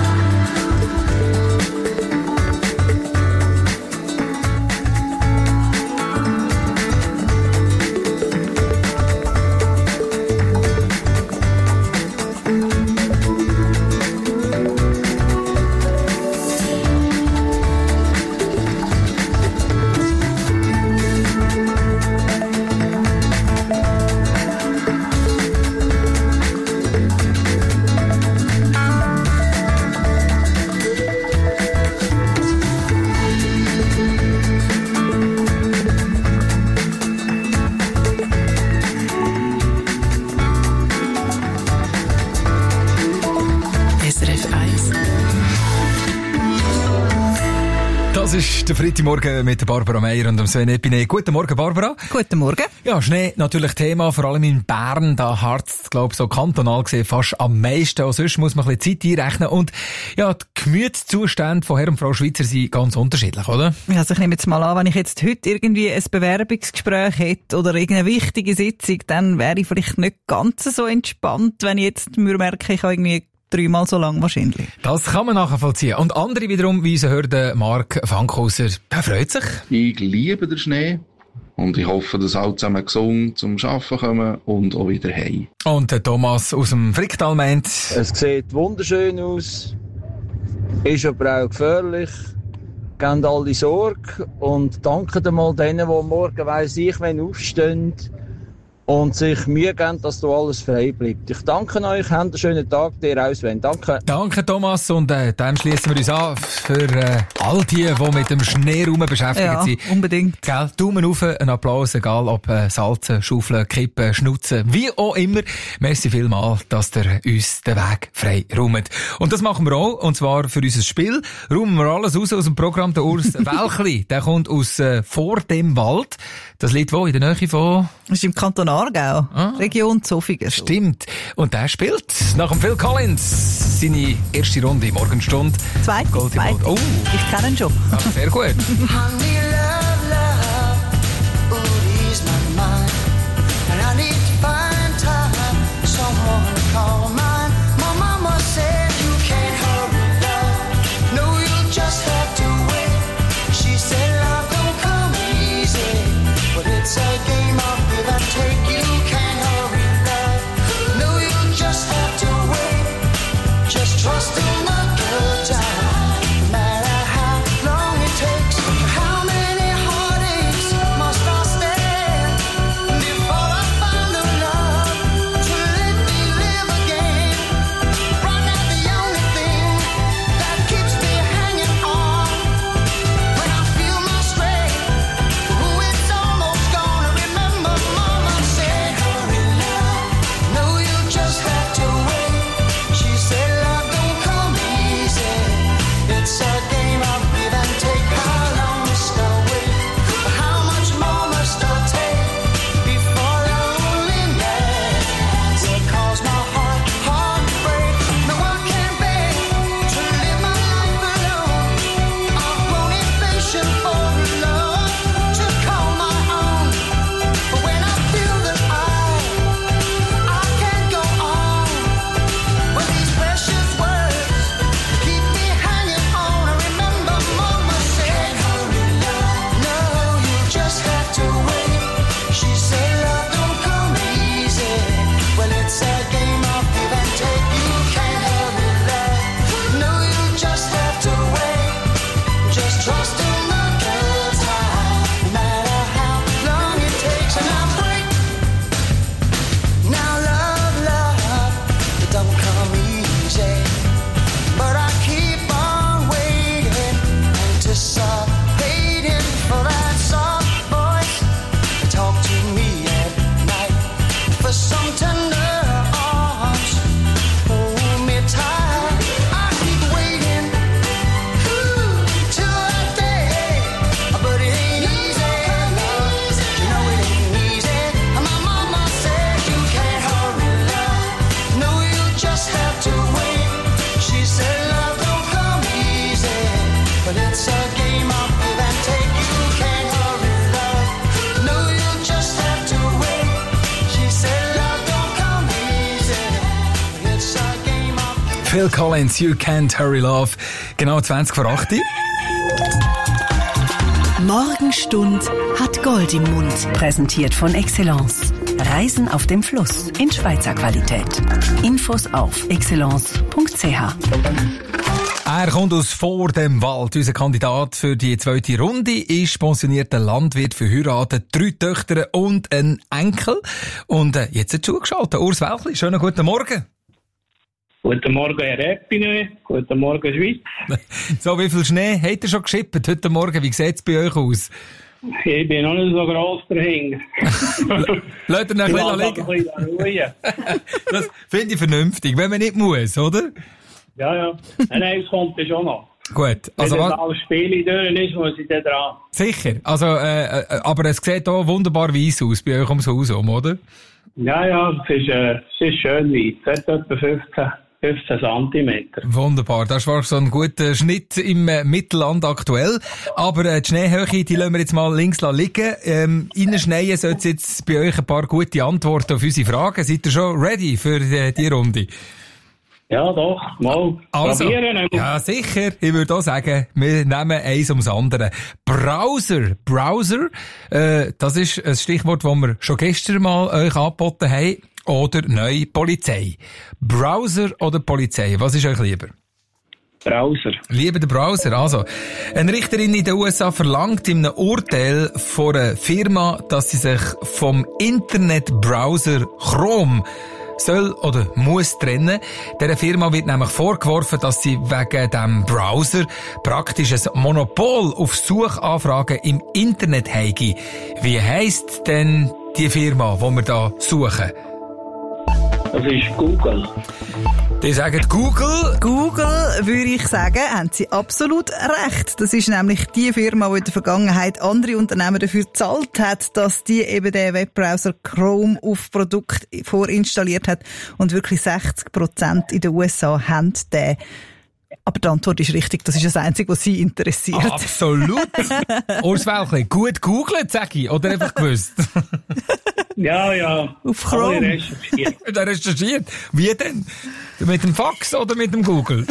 S R F eins. Das ist der Freitagmorgen mit der Barbara Meier und dem Sven Epine. Guten Morgen, Barbara. Guten Morgen. Ja, Schnee natürlich Thema, vor allem in Bern. Da harzt, glaube ich, so kantonal gesehen fast am meisten. Auch sonst muss man ein bisschen Zeit einrechnen. Und ja, die Gemütszustände von Herr und Frau Schweizer sind ganz unterschiedlich, oder? Also ich nehme jetzt mal an, wenn ich jetzt heute irgendwie ein Bewerbungsgespräch hätte oder irgendeine wichtige Sitzung, dann wäre ich vielleicht nicht ganz so entspannt, wenn ich jetzt mir merke, ich habe irgendwie dreimal so lang wahrscheinlich. Das kann man nachvollziehen. Und andere wiederum, wie unsere Hörde Mark Fankhauser, der freut sich. Ich liebe den Schnee und ich hoffe, dass alle zusammen gesund zum Arbeiten kommen und auch wieder heim. Und der Thomas aus dem Fricktal meint... Es sieht wunderschön aus, ist aber auch gefährlich, gebt alle Sorge und danke mal denen, die morgen weiss ich, wenn aufstehen und sich Mühe geben, dass da alles frei bleibt. Ich danke euch, habt einen schönen Tag, dir auch, Sven. Danke. Danke, Thomas. Und äh, dann schließen wir uns an für äh, all die, die mit dem Schneeraum beschäftigt ja, sind. Unbedingt. Gell? Daumen rauf, ein Applaus, egal ob äh, salzen, schaufeln, kippen, schnutzen, wie auch immer. Merci vielmals, dass ihr uns den Weg frei räumt. Und das machen wir auch, und zwar für unser Spiel. Räumen wir alles raus aus dem Programm. Der Urs Welchli, der kommt aus äh, «Vor dem Wald». Das liegt wo? In der Nähe von... Das ist im Kanton Aargau, ah. Region Zofingen. Stimmt. Und der spielt nach dem Phil Collins seine erste Runde in Morgenstunde. Zweite, zweite. Oh. Ich kenne ihn schon. Ah, sehr gut. Someone call mine. My mama said you can't hurry love. trust in the good time, no matter how long it takes. How many heartaches must I stand before I find the love to let me live again? Right now the only thing that keeps me hanging on, when I feel my strength, ooh, it's almost gone. Remember Mama said, hurry love, no, you just have to wait. She said love don't come easy, it's a game of give and take. How long must I wait? How much more must I take before loneliness will cause my heart heartbreak? No, I can't bear to live my life alone. I've grown impatient for love to call my own. But when I feel that I, I can't go on, when these precious words keep me hanging on, I remember Mama said, hurry love, no, you just have to wait. She said love don't come easy, well it's a game of give and take. You can't hurry love, no, you just have to wait. Just trust in the good time, no matter how long it takes. And I break. Now love, love, it don't come easy, but I keep on waiting, anticipating for that soft voice to talk to me at night, for some tender arms, hold me tight. I keep waiting, ooh, till that day, but it ain't easy, love. You know it ain't easy. My mama said you can't hurry love, no, you just have to wait. She said love don't come easy, but it's a game of give and take. You can't hurry love, no, you just have to wait. She said love don't come easy, but it's a game of Phil Collins, You Can't Hurry Love. Genau zwanzig vor acht. Morgenstund hat Gold im Mund. Präsentiert von Excellence. Reisen auf dem Fluss in Schweizer Qualität. Infos auf excellence punkt c h. Er kommt aus vor dem Wald. Unser Kandidat für die zweite Runde ist pensionierter Landwirt, verheiratet, drei Töchter und ein Enkel. Und äh, jetzt hat zugeschaltet. Urs Welchli, schönen guten Morgen. Guten Morgen, Herr Epine. Guten Morgen, Schweiz. So, wie viel Schnee habt ihr schon geschippt heute Morgen? Wie sieht es bei euch aus? Ich bin noch nicht so gross dahinter. Lasst ihr noch ein bisschen liegen. Das finde ich vernünftig, wenn man nicht muss, oder? Ja, ja. Nein, eins kommt ja schon noch. Gut. Also, wenn das alles Spiel durch ist, muss ich dann dran. Sicher. Also, äh, äh, aber es sieht auch wunderbar weiss aus bei euch ums Haus herum, oder? Ja, ja, es ist, äh, es ist schön weit. Es hat etwa fünfzehn, fünfzehn Zentimeter. Wunderbar. Das war so ein guter Schnitt im äh, Mittelland aktuell. Aber äh, die Schneehöhe, die lassen wir jetzt mal links liegen. Ähm, Reinschneien sollte es jetzt bei euch ein paar gute Antworten auf unsere Fragen. Seid ihr schon ready für die, die Runde? Ja, doch, mal also, probieren. Ja, sicher. Ich würde auch sagen, wir nehmen eins ums andere. Browser. Browser, äh, das ist ein Stichwort, das wir schon gestern mal euch angeboten haben. Oder neu Polizei. Browser oder Polizei? Was ist euch lieber? Browser. Lieber der Browser. Also, eine Richterin in den U S A verlangt in einem Urteil von einer Firma, dass sie sich vom Internetbrowser Chrome soll oder muss trennen. Dieser Firma wird nämlich vorgeworfen, dass sie wegen dem Browser praktisch ein Monopol auf Suchanfragen im Internet habe. Wie heisst denn die Firma, die wir da suchen? Das ist Google. Die sagen Google. Google, würde ich sagen, haben sie absolut recht. Das ist nämlich die Firma, die in der Vergangenheit andere Unternehmen dafür gezahlt hat, dass die eben den Webbrowser Chrome auf Produkt vorinstalliert hat. Und wirklich sechzig Prozent in den U S A haben den. Aber die Antwort ist richtig, das ist das Einzige, was Sie interessiert. Absolut. Urs Welchli, gut googelt, sag ich, oder einfach gewusst? Ja, ja. Auf Chrome. Recherchiert. Der recherchiert. Wie denn? Mit dem Fax oder mit dem Google?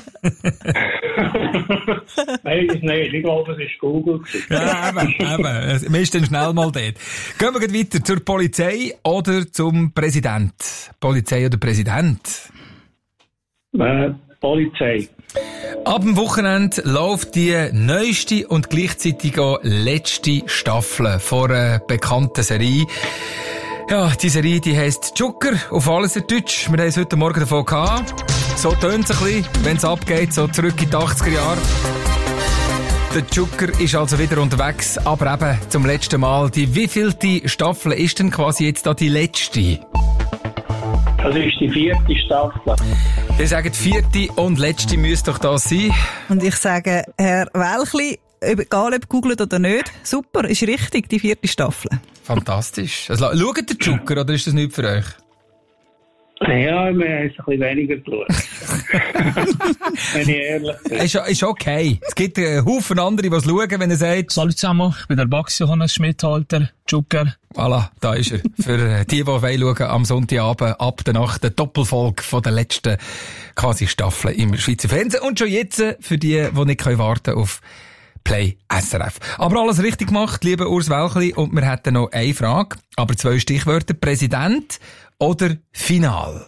Nein, das nicht. Ich glaube, es ist Google. Ja, eben, eben. Wir sind dann schnell mal dort. Gehen wir gleich weiter zur Polizei oder zum Präsident? Polizei oder Präsident? Äh, Polizei. Ab dem Wochenende läuft die neueste und gleichzeitig auch letzte Staffel von einer bekannten Serie. Ja, die Serie, die heisst Joker, auf alles in Deutsch. Wir haben es heute Morgen davon gehabt. So tönt es ein bisschen, wenn es abgeht, so zurück in die achtziger Jahre. Der Joker ist also wieder unterwegs, aber eben zum letzten Mal. Die wievielte Staffel ist denn quasi jetzt da die letzte? Das ist die vierte Staffel. Die sagen, die vierte und letzte müsste doch das sein. Und ich sage, Herr Welchli, egal ob googelt oder nicht, super, ist richtig, die vierte Staffel. Fantastisch. Also, schaut der Joker oder ist das nicht für euch? Ja, wir haben es ein bisschen weniger geschaut. Wenn ich ehrlich bin. Ist, ist okay. Es gibt einen Haufen andere, die es schauen, wenn er sagt... Salut zusammen, ich bin der Max Johannes Schmidhalter, Joker. Voilà, da ist er. Für die, die wollen schauen, am Sonntagabend ab der Nacht, der Doppelfolge von der letzten quasi Staffel im Schweizer Fernsehen. Und schon jetzt für die, die nicht warten können auf Play S R F. Aber alles richtig gemacht, lieber Urs Welchli. Und wir hätten noch eine Frage, aber zwei Stichwörter. Präsident oder Final?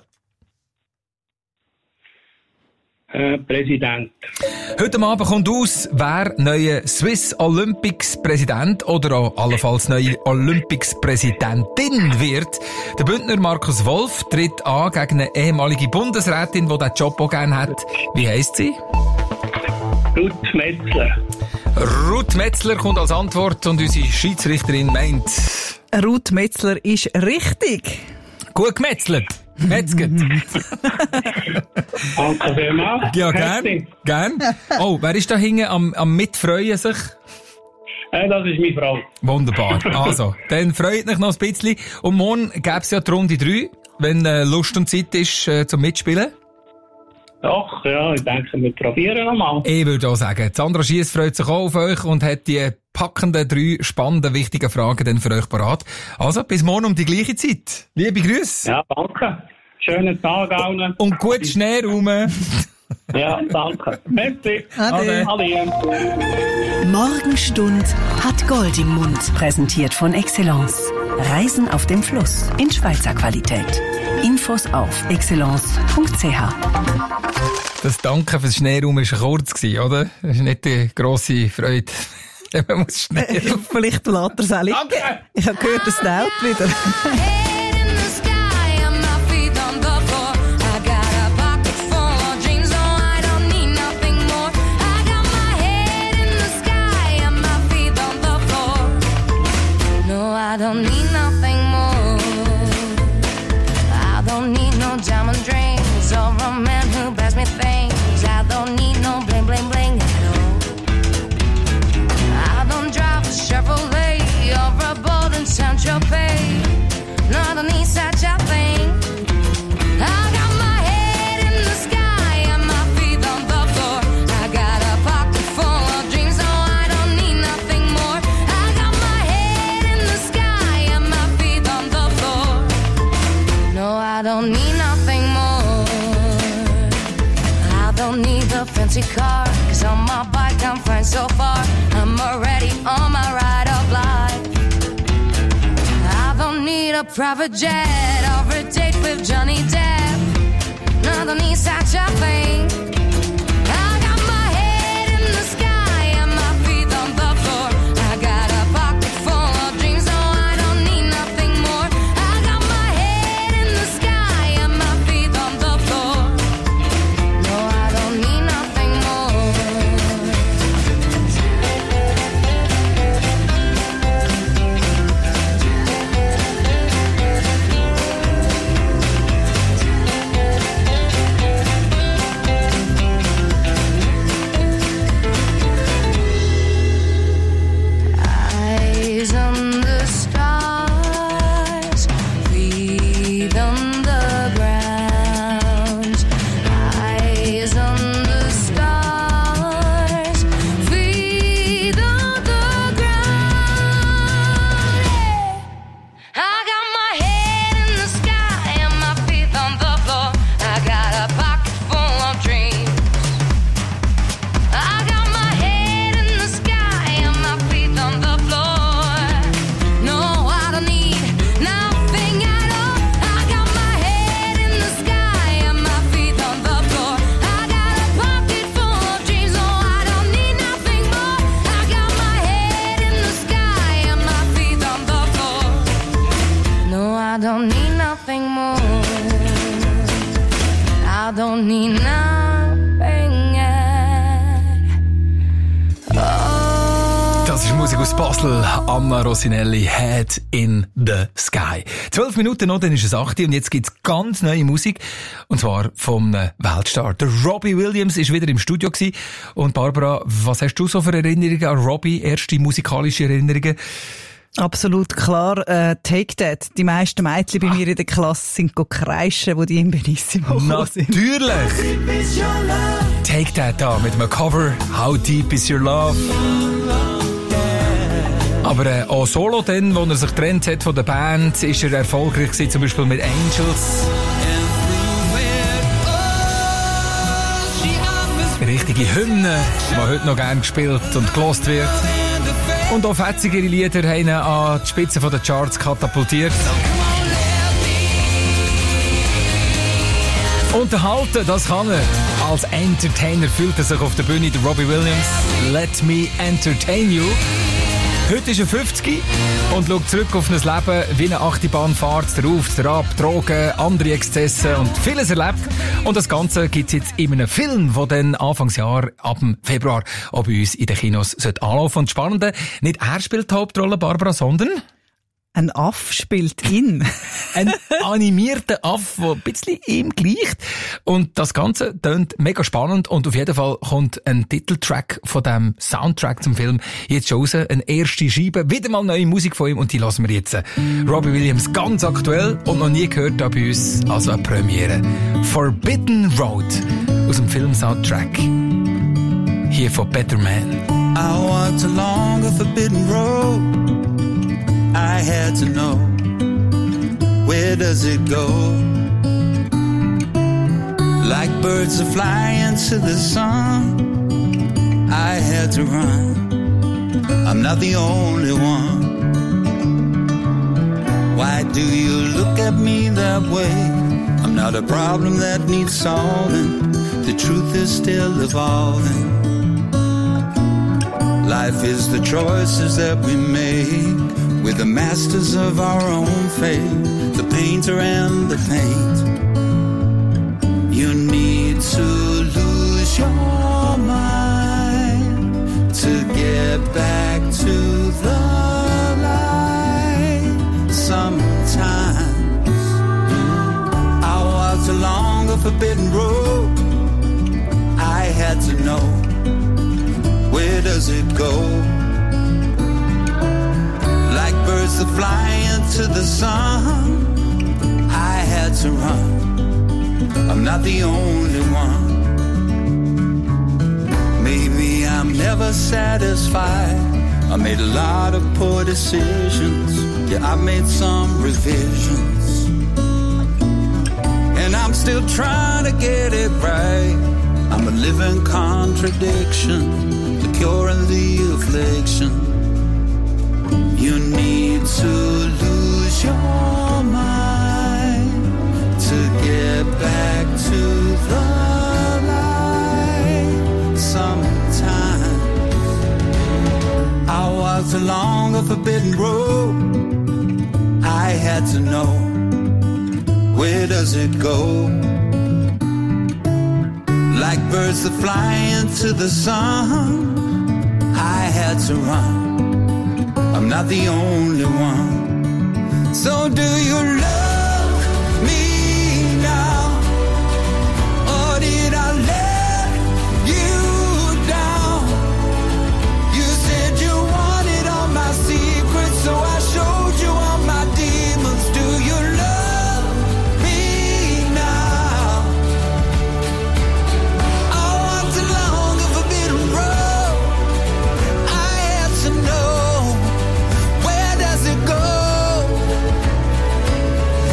Äh, Präsident. Heute Abend kommt aus, wer neue Swiss Olympics Präsident oder auch allenfalls neue Olympics Präsidentin wird. Der Bündner Markus Wolf tritt an gegen eine ehemalige Bundesrätin, die diesen Job auch gerne hat. Wie heisst sie? Ruth Metzler. Ruth Metzler kommt als Antwort und unsere Schiedsrichterin meint... Ruth Metzler ist richtig. Gut gemetzelt. Metzget. Danke vielmals. Ja, gern. Gern. Oh, wer ist da hinten am, am Mitfreuen sich? Äh, das ist meine Frau. Wunderbar. Also, dann freut mich noch ein bisschen. Und morgen gäbe es ja die Runde drei, wenn äh, Lust und Zeit ist äh, zum Mitspielen. Doch, ja, ich denke, wir probieren nochmal. Ich würde auch sagen, Sandra Schiess freut sich auch auf euch und hat die packenden, drei spannenden, wichtigen Fragen dann für euch parat. Also, bis morgen um die gleiche Zeit. Liebe Grüße. Ja, danke. Schönen Tag allen. Und gut Schnee rum. Ja, danke. Merci. Ade. Ade. Morgenstund hat Gold im Mund. Präsentiert von Excellence. Reisen auf dem Fluss in Schweizer Qualität. Infos auf excellence punkt c h. Das Danke fürs Schneeraum war kurz, oder? Das ist nicht die grosse Freude. Man muss schnell. Vielleicht later, Sally. Danke. Ich habe gehört, es dauert wieder. I don't need nothing more. I don't need no diamond rings or a man who buys me things. I don't need no bling bling bling at all. I don't drive a Chevrolet or a boat in Saint Tropez. No, I don't need such a thing. I got my head in the sky and my feet on the floor. I got a pocket full of dreams, so I don't need nothing more. I got my head in the sky and my feet on the floor. No, I don't need nothing more. I don't need the fancy car, 'cause on my bike I'm flying so far. I'm already on my ride of life. I don't need a private jet or a date with Johnny Depp. No, I don't need such a thing. I got my head in the sky and my feet on the floor. I got a pocket full of dreams, so I don't need nothing more. I got my head in the sky and my feet on the floor. No, I don't need nothing more. Musik aus Basel, Anna Rosinelli, Head in the Sky. Zwölf Minuten noch, dann ist es acht und jetzt gibt's ganz neue Musik. Und zwar vom Weltstar. Der Robbie Williams ist wieder im Studio gewesen. Und Barbara, was hast du so für Erinnerungen an Robbie? Erste musikalische Erinnerungen? Absolut klar, äh, Take That. Die meisten Mädchen bei mir in der Klasse sind go kreischen, wo die im Benissimo sind. Natürlich! Take That da mit einem Cover, How Deep Is Your Love? Aber äh, auch solo dann, wo er sich getrennt hat von der Band, ist er erfolgreich gewesen, zum Beispiel mit Angels. Richtige Hymne, die heute noch gern gespielt und gelost wird. Und auch fetzigere Lieder haben ihn an die Spitze der Charts katapultiert. Unterhalten, das kann er. Als Entertainer fühlt er sich auf der Bühne, der Robbie Williams. Let me entertain you. Heute ist er fünfzig und schaut zurück auf ein Leben wie eine Achterbahnfahrt, der Auf, der Ab, Drogen, andere Exzesse und vieles erlebt. Und das Ganze gibt es jetzt in einem Film, der dann Anfangsjahr ab dem Februar auch bei uns in den Kinos sollte anlaufen. Und das Spannende, nicht er spielt die Hauptrolle, Barbara, sondern... Ein Aff spielt ihn. Ein animierter Aff, der ein bisschen ihm gleicht. Und das Ganze tönt mega spannend und auf jeden Fall kommt ein Titeltrack von dem Soundtrack zum Film jetzt schon raus. Eine erste Scheibe, wieder mal neue Musik von ihm und die lassen wir jetzt. Robbie Williams, ganz aktuell und noch nie gehört da bei uns, also eine Premiere. Forbidden Road aus dem Film-Soundtrack. Hier von Better Man. I walked along a forbidden road. I had to know, where does it go? Like birds that fly into the sun, I had to run. I'm not the only one. Why do you look at me that way? I'm not a problem that needs solving. The truth is still evolving. Life is the choices that we make. We're the masters of our own fate, the painter and the paint. You need to lose your mind to get back to the light. Sometimes I walked along a forbidden road. I had to know, where does it go? Like birds that fly into the sun, I had to run. I'm not the only one. Maybe I'm never satisfied. I made a lot of poor decisions. Yeah, I made some revisions. And I'm still trying to get it right. I'm a living contradiction, the cure and the affliction. You need to lose your mind to get back to the light. Sometimes I walked along a forbidden road. I had to know, where does it go? Like birds that fly into the sun, I had to run. I'm not the only one. So do you love me now? Or did I let you down? You said you wanted all my secrets, so I showed you all my demons. Do you love me now? I walked along a forbidden road. I had to know,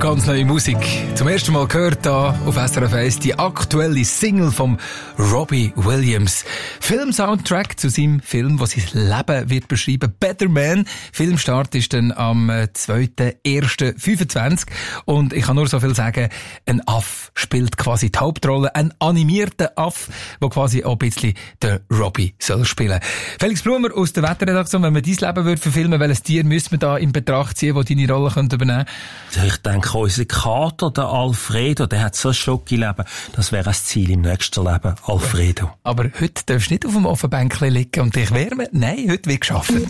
Ganz neue Musik. Zum ersten Mal gehört da auf S R F eins die aktuelle Single vom Robbie Williams. Filmsoundtrack zu seinem Film, wo sein Leben wird beschrieben. Better Man. Filmstart ist dann am zweiten ersten fünfundzwanzig. Und ich kann nur so viel sagen, ein Aff spielt quasi die Hauptrolle. Ein animierter Aff, der quasi auch ein bisschen den Robbie soll spielen. Felix Blumer aus der Wetterredaktion, wenn man dein Leben würde verfilmen, welches Tier müsste man da in Betracht ziehen, das deine Rolle könnte übernehmen könnte? Ich denke, unser Kater, der Alfredo, der hat so ein Schocki-Leben. Das wäre ein Ziel im nächsten Leben. Alfredo. Aber heute darfst du nicht auf dem Offenbänkchen liegen und dich wärmen. Nein, heute wird gearbeitet.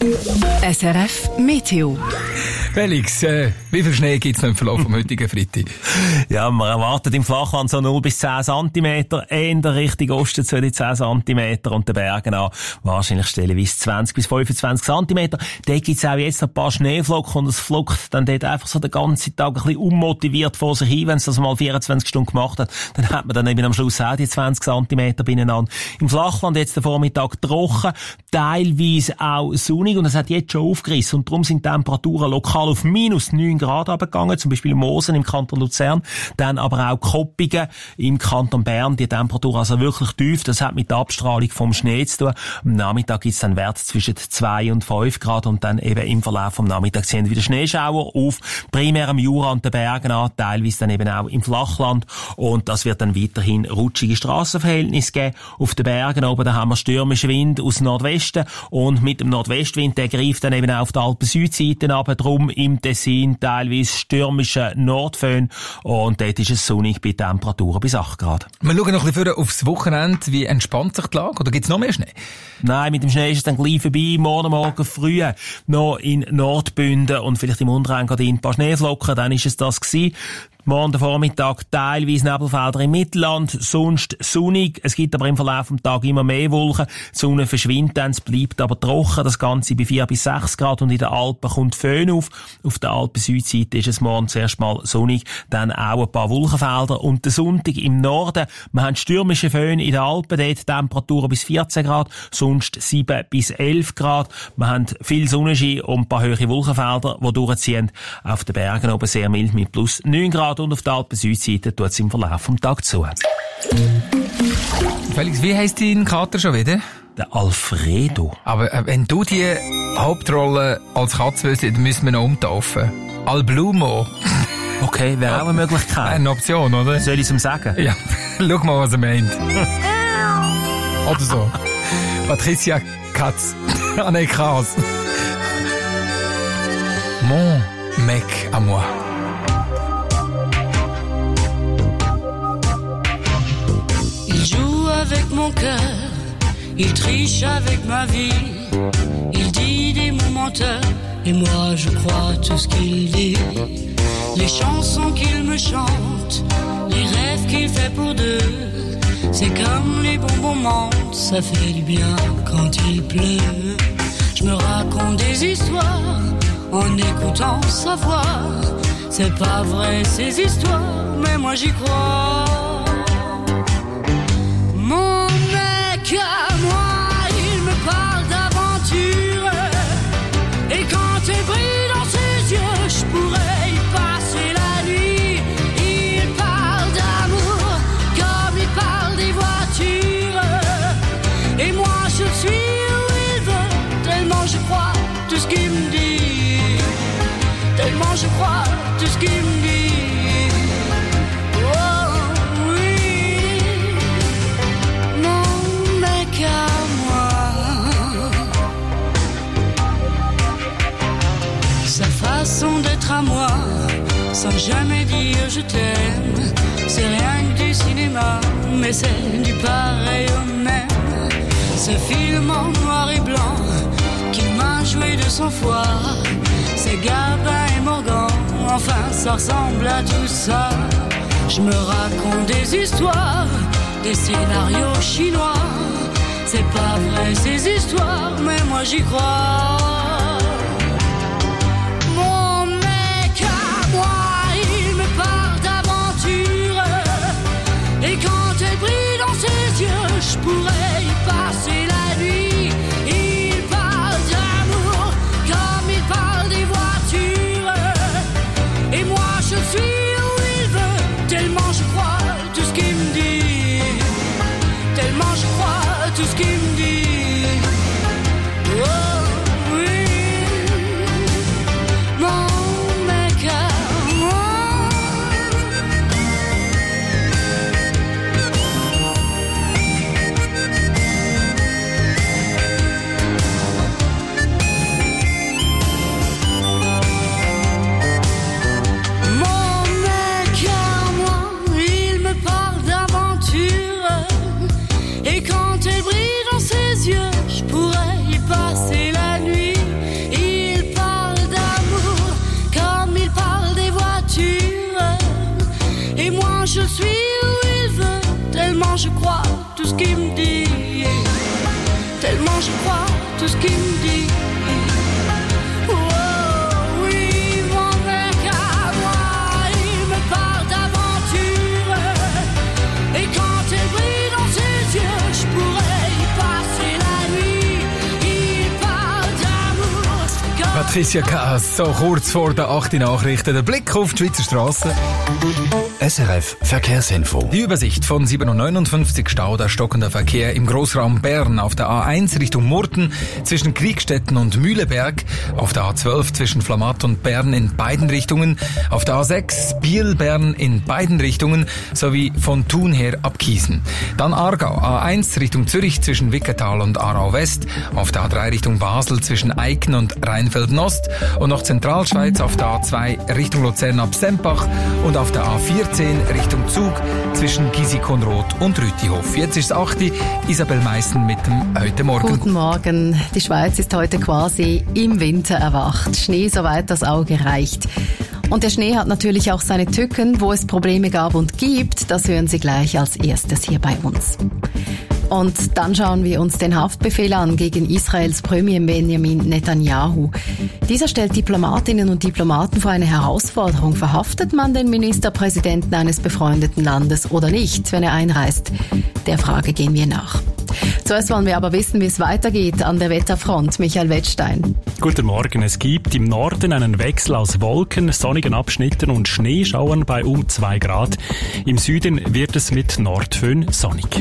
S R F Meteo. Felix, äh, wie viel Schnee gibt es noch im Verlauf vom heutigen Freitag? Ja, man erwartet im Flachland so null bis zehn Zentimeter, in der Richtung Osten zu den zehn Zentimeter und den Bergen an wahrscheinlich stellenweise zwanzig bis fünfundzwanzig Zentimeter. Dort gibt es auch jetzt ein paar Schneeflocken und es flockt dann dort einfach so den ganzen Tag ein bisschen unmotiviert vor sich hin. Wenn es das mal vierundzwanzig Stunden gemacht hat, dann hat man dann eben am Schluss auch die zwanzig Zentimeter beieinander. Im Flachland jetzt der Vormittag trocken, teilweise auch sonnig und es hat jetzt schon aufgerissen und darum sind die Temperaturen lokal auf minus neun Grad runtergegangen, zum Beispiel Mosen im Kanton Luzern, dann aber auch Koppingen im Kanton Bern, die Temperatur also wirklich tief, das hat mit der Abstrahlung vom Schnee zu tun. Am Nachmittag gibt es dann Werte zwischen zwei und fünf Grad und dann eben im Verlauf vom Nachmittag sehen wieder Schneeschauer auf, primär am Jura und den Bergen an, teilweise dann eben auch im Flachland und das wird dann weiterhin rutschige Strassenverhältnisse geben. Auf den Bergen oben, da haben wir stürmischen Wind aus Nordwesten und mit dem Nordwestwind, der greift dann eben auch auf die Alpen-Südseite runter, drum im Tessin teilweise stürmische Nordföhn und dort ist es sonnig bei Temperaturen bis acht Grad. Wir schauen noch ein bisschen aufs Wochenende. Wie entspannt sich die Lage? Oder gibt es noch mehr Schnee? Nein, mit dem Schnee ist es dann gleich vorbei. Morgen Morgen früh noch in Nordbünden und vielleicht im Unterengadin ein paar Schneeflocken, dann ist es das gewesen. Morgen der Vormittag teilweise Nebelfelder im Mittelland, sonst sonnig. Es gibt aber im Verlauf des Tages immer mehr Wolken. Die Sonne verschwindet dann, es bleibt aber trocken. Das Ganze bei vier bis sechs Grad und in den Alpen kommt Föhn auf. Auf der Alpen-Südseite ist es morgen zuerst mal sonnig, dann auch ein paar Wolkenfelder. Und der Sonntag im Norden, wir haben stürmische Föhn in den Alpen, dort Temperaturen bis vierzehn Grad, sonst sieben bis elf Grad. Wir haben viel Sonnenschein und ein paar hohe Wolkenfelder, die durchziehen. Auf den Bergen oben sehr mild mit plus neun Grad. Und auf der Alpen-Südseite tut es im Verlauf vom Tag zu. Felix, wie heisst dein Kater schon wieder? Der Alfredo. Aber äh, wenn du die Hauptrolle als Katze willst, dann müssen wir noch umtaufen. Alblumo. Okay, wäre auch eine Möglichkeit. Eine Option, oder? Soll ich es ihm sagen? Ja, schau mal, was er meint. Oder so. Patricia Katz. Ah, nein, Kraus. Mon mec à moi. Il joue avec mon cœur, il triche avec ma vie, il dit des mots menteurs, et moi je crois tout ce qu'il dit. Les chansons qu'il me chante, les rêves qu'il fait pour deux, c'est comme les bonbons mentent, ça fait du bien quand il pleut. Je me raconte des histoires en écoutant sa voix, c'est pas vrai ces histoires, mais moi j'y crois. Mon mec à moi, il me parle d'aventure, et quand t'es pris dans ses yeux, je pourrais y passer la nuit. Il parle d'amour comme il parle des voitures, et moi je suis où il veut, tellement je crois tout ce qu'il me dit, tellement je crois tout ce qu'il me dit. Façon d'être à moi, sans jamais dire je t'aime, c'est rien que du cinéma, mais c'est du pareil au même. Ce film en noir et blanc, qu'il m'a joué de sang froid, c'est Gabin et Morgan, enfin ça ressemble à tout ça. Je me raconte des histoires, des scénarios chinois, c'est pas vrai ces histoires, mais moi j'y crois. Et quand t'es pris dans ses yeux, je pourrais y passer la nuit. Il parle d'amour comme il parle des voitures, et moi je tout ce qu'il me dit. Oh oui, mon mec à moi. Mon mec à moi, il me parle d'aventure. Et quand elle brille dans ses yeux, je pourrais y passer la nuit. Il parle d'amour comme il parle des voitures. Et moi je suis où il veut, tellement je crois tout ce qu'il me dit. Tellement je crois tout ce qu'il me dit. Oh oui, mon mec à moi, il me parle d'aventure. Et quand elle brille dans ses yeux, je pourrais y passer la nuit. Il parle d'amour comme Patricia Kaas, so kurz vor der achten Nachrichten. Der Blick auf die Schweizer Strassen. S R F Verkehrsinfo. Die Übersicht von sieben Uhr neunundfünfzig Stau, der stockender Verkehr im Grossraum Bern auf der A eins Richtung Murten zwischen Kriegstetten und Mühleberg, auf der A zwölf zwischen Flamatt und Bern in beiden Richtungen, auf der A sechs Biel-Bern in beiden Richtungen sowie von Thun her ab Kiesen. Dann Aargau, A eins Richtung Zürich zwischen Wicketal und Aarau West, auf der A drei Richtung Basel zwischen Eiken und Rheinfelden-Ost und noch Zentralschweiz auf der A zwei Richtung Luzern ab Sempach und auf der A vierzehn Richtung Zug zwischen Giesikonroth und Rütihof. Jetzt ist es acht Uhr, Isabel Meissen mit dem «Heute Morgen». Guten Morgen. Die Schweiz ist heute quasi im Winter erwacht. Schnee, soweit das Auge reicht. Und der Schnee hat natürlich auch seine Tücken, wo es Probleme gab und gibt. Das hören Sie gleich als erstes hier bei uns. Und dann schauen wir uns den Haftbefehl an gegen Israels Premier Benjamin Netanyahu. Dieser stellt Diplomatinnen und Diplomaten vor eine Herausforderung. Verhaftet man den Ministerpräsidenten eines befreundeten Landes oder nicht, wenn er einreist? Der Frage gehen wir nach. Zuerst wollen wir aber wissen, wie es weitergeht an der Wetterfront. Michael Wettstein. Guten Morgen. Es gibt im Norden einen Wechsel aus Wolken, sonnigen Abschnitten und Schneeschauern bei um zwei Grad. Im Süden wird es mit Nordföhn sonnig.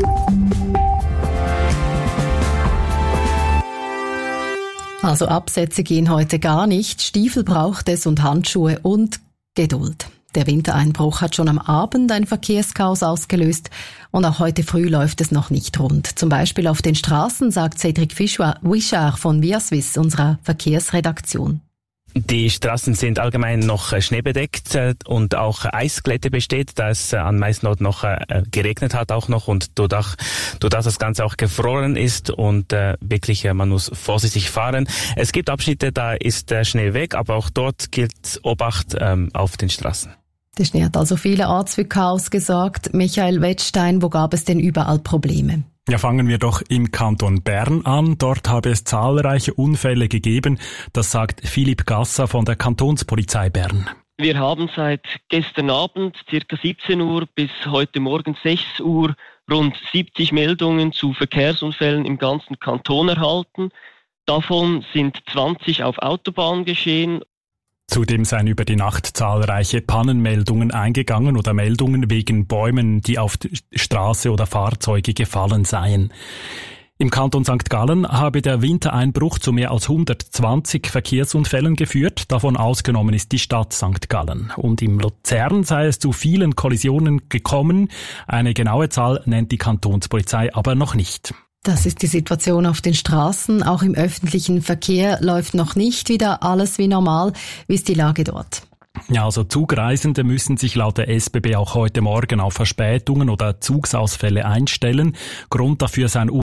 Also Absätze gehen heute gar nicht. Stiefel braucht es und Handschuhe und Geduld. Der Wintereinbruch hat schon am Abend ein Verkehrschaos ausgelöst und auch heute früh läuft es noch nicht rund. Zum Beispiel auf den Straßen, sagt Cedric Wischard von Viaswiss, unserer Verkehrsredaktion. Die Straßen sind allgemein noch schneebedeckt und auch Eisglätte besteht, da es an meisten Orten noch geregnet hat auch noch und dadurch, dadurch das Ganze auch gefroren ist und äh, wirklich man muss vorsichtig fahren. Es gibt Abschnitte, da ist der Schnee weg, aber auch dort gilt Obacht ähm, auf den Straßen. Der Schnee hat also vielerorts für Chaos gesorgt. Michael Wettstein, wo gab es denn überall Probleme? Ja, fangen wir doch im Kanton Bern an. Dort habe es zahlreiche Unfälle gegeben. Das sagt Philipp Gasser von der Kantonspolizei Bern. Wir haben seit gestern Abend, circa siebzehn Uhr, bis heute Morgen sechs Uhr rund siebzig Meldungen zu Verkehrsunfällen im ganzen Kanton erhalten. Davon sind zwanzig auf Autobahnen geschehen. Zudem seien über die Nacht zahlreiche Pannenmeldungen eingegangen oder Meldungen wegen Bäumen, die auf die Straße oder Fahrzeuge gefallen seien. Im Kanton Sankt Gallen habe der Wintereinbruch zu mehr als hundertzwanzig Verkehrsunfällen geführt, davon ausgenommen ist die Stadt Sankt Gallen. Und im Luzern sei es zu vielen Kollisionen gekommen. Eine genaue Zahl nennt die Kantonspolizei aber noch nicht. Das ist die Situation auf den Straßen. Auch im öffentlichen Verkehr läuft noch nicht wieder alles wie normal. Wie ist die Lage dort? Ja, also Zugreisende müssen sich laut der S B B auch heute Morgen auf Verspätungen oder Zugsausfälle einstellen. Grund dafür seien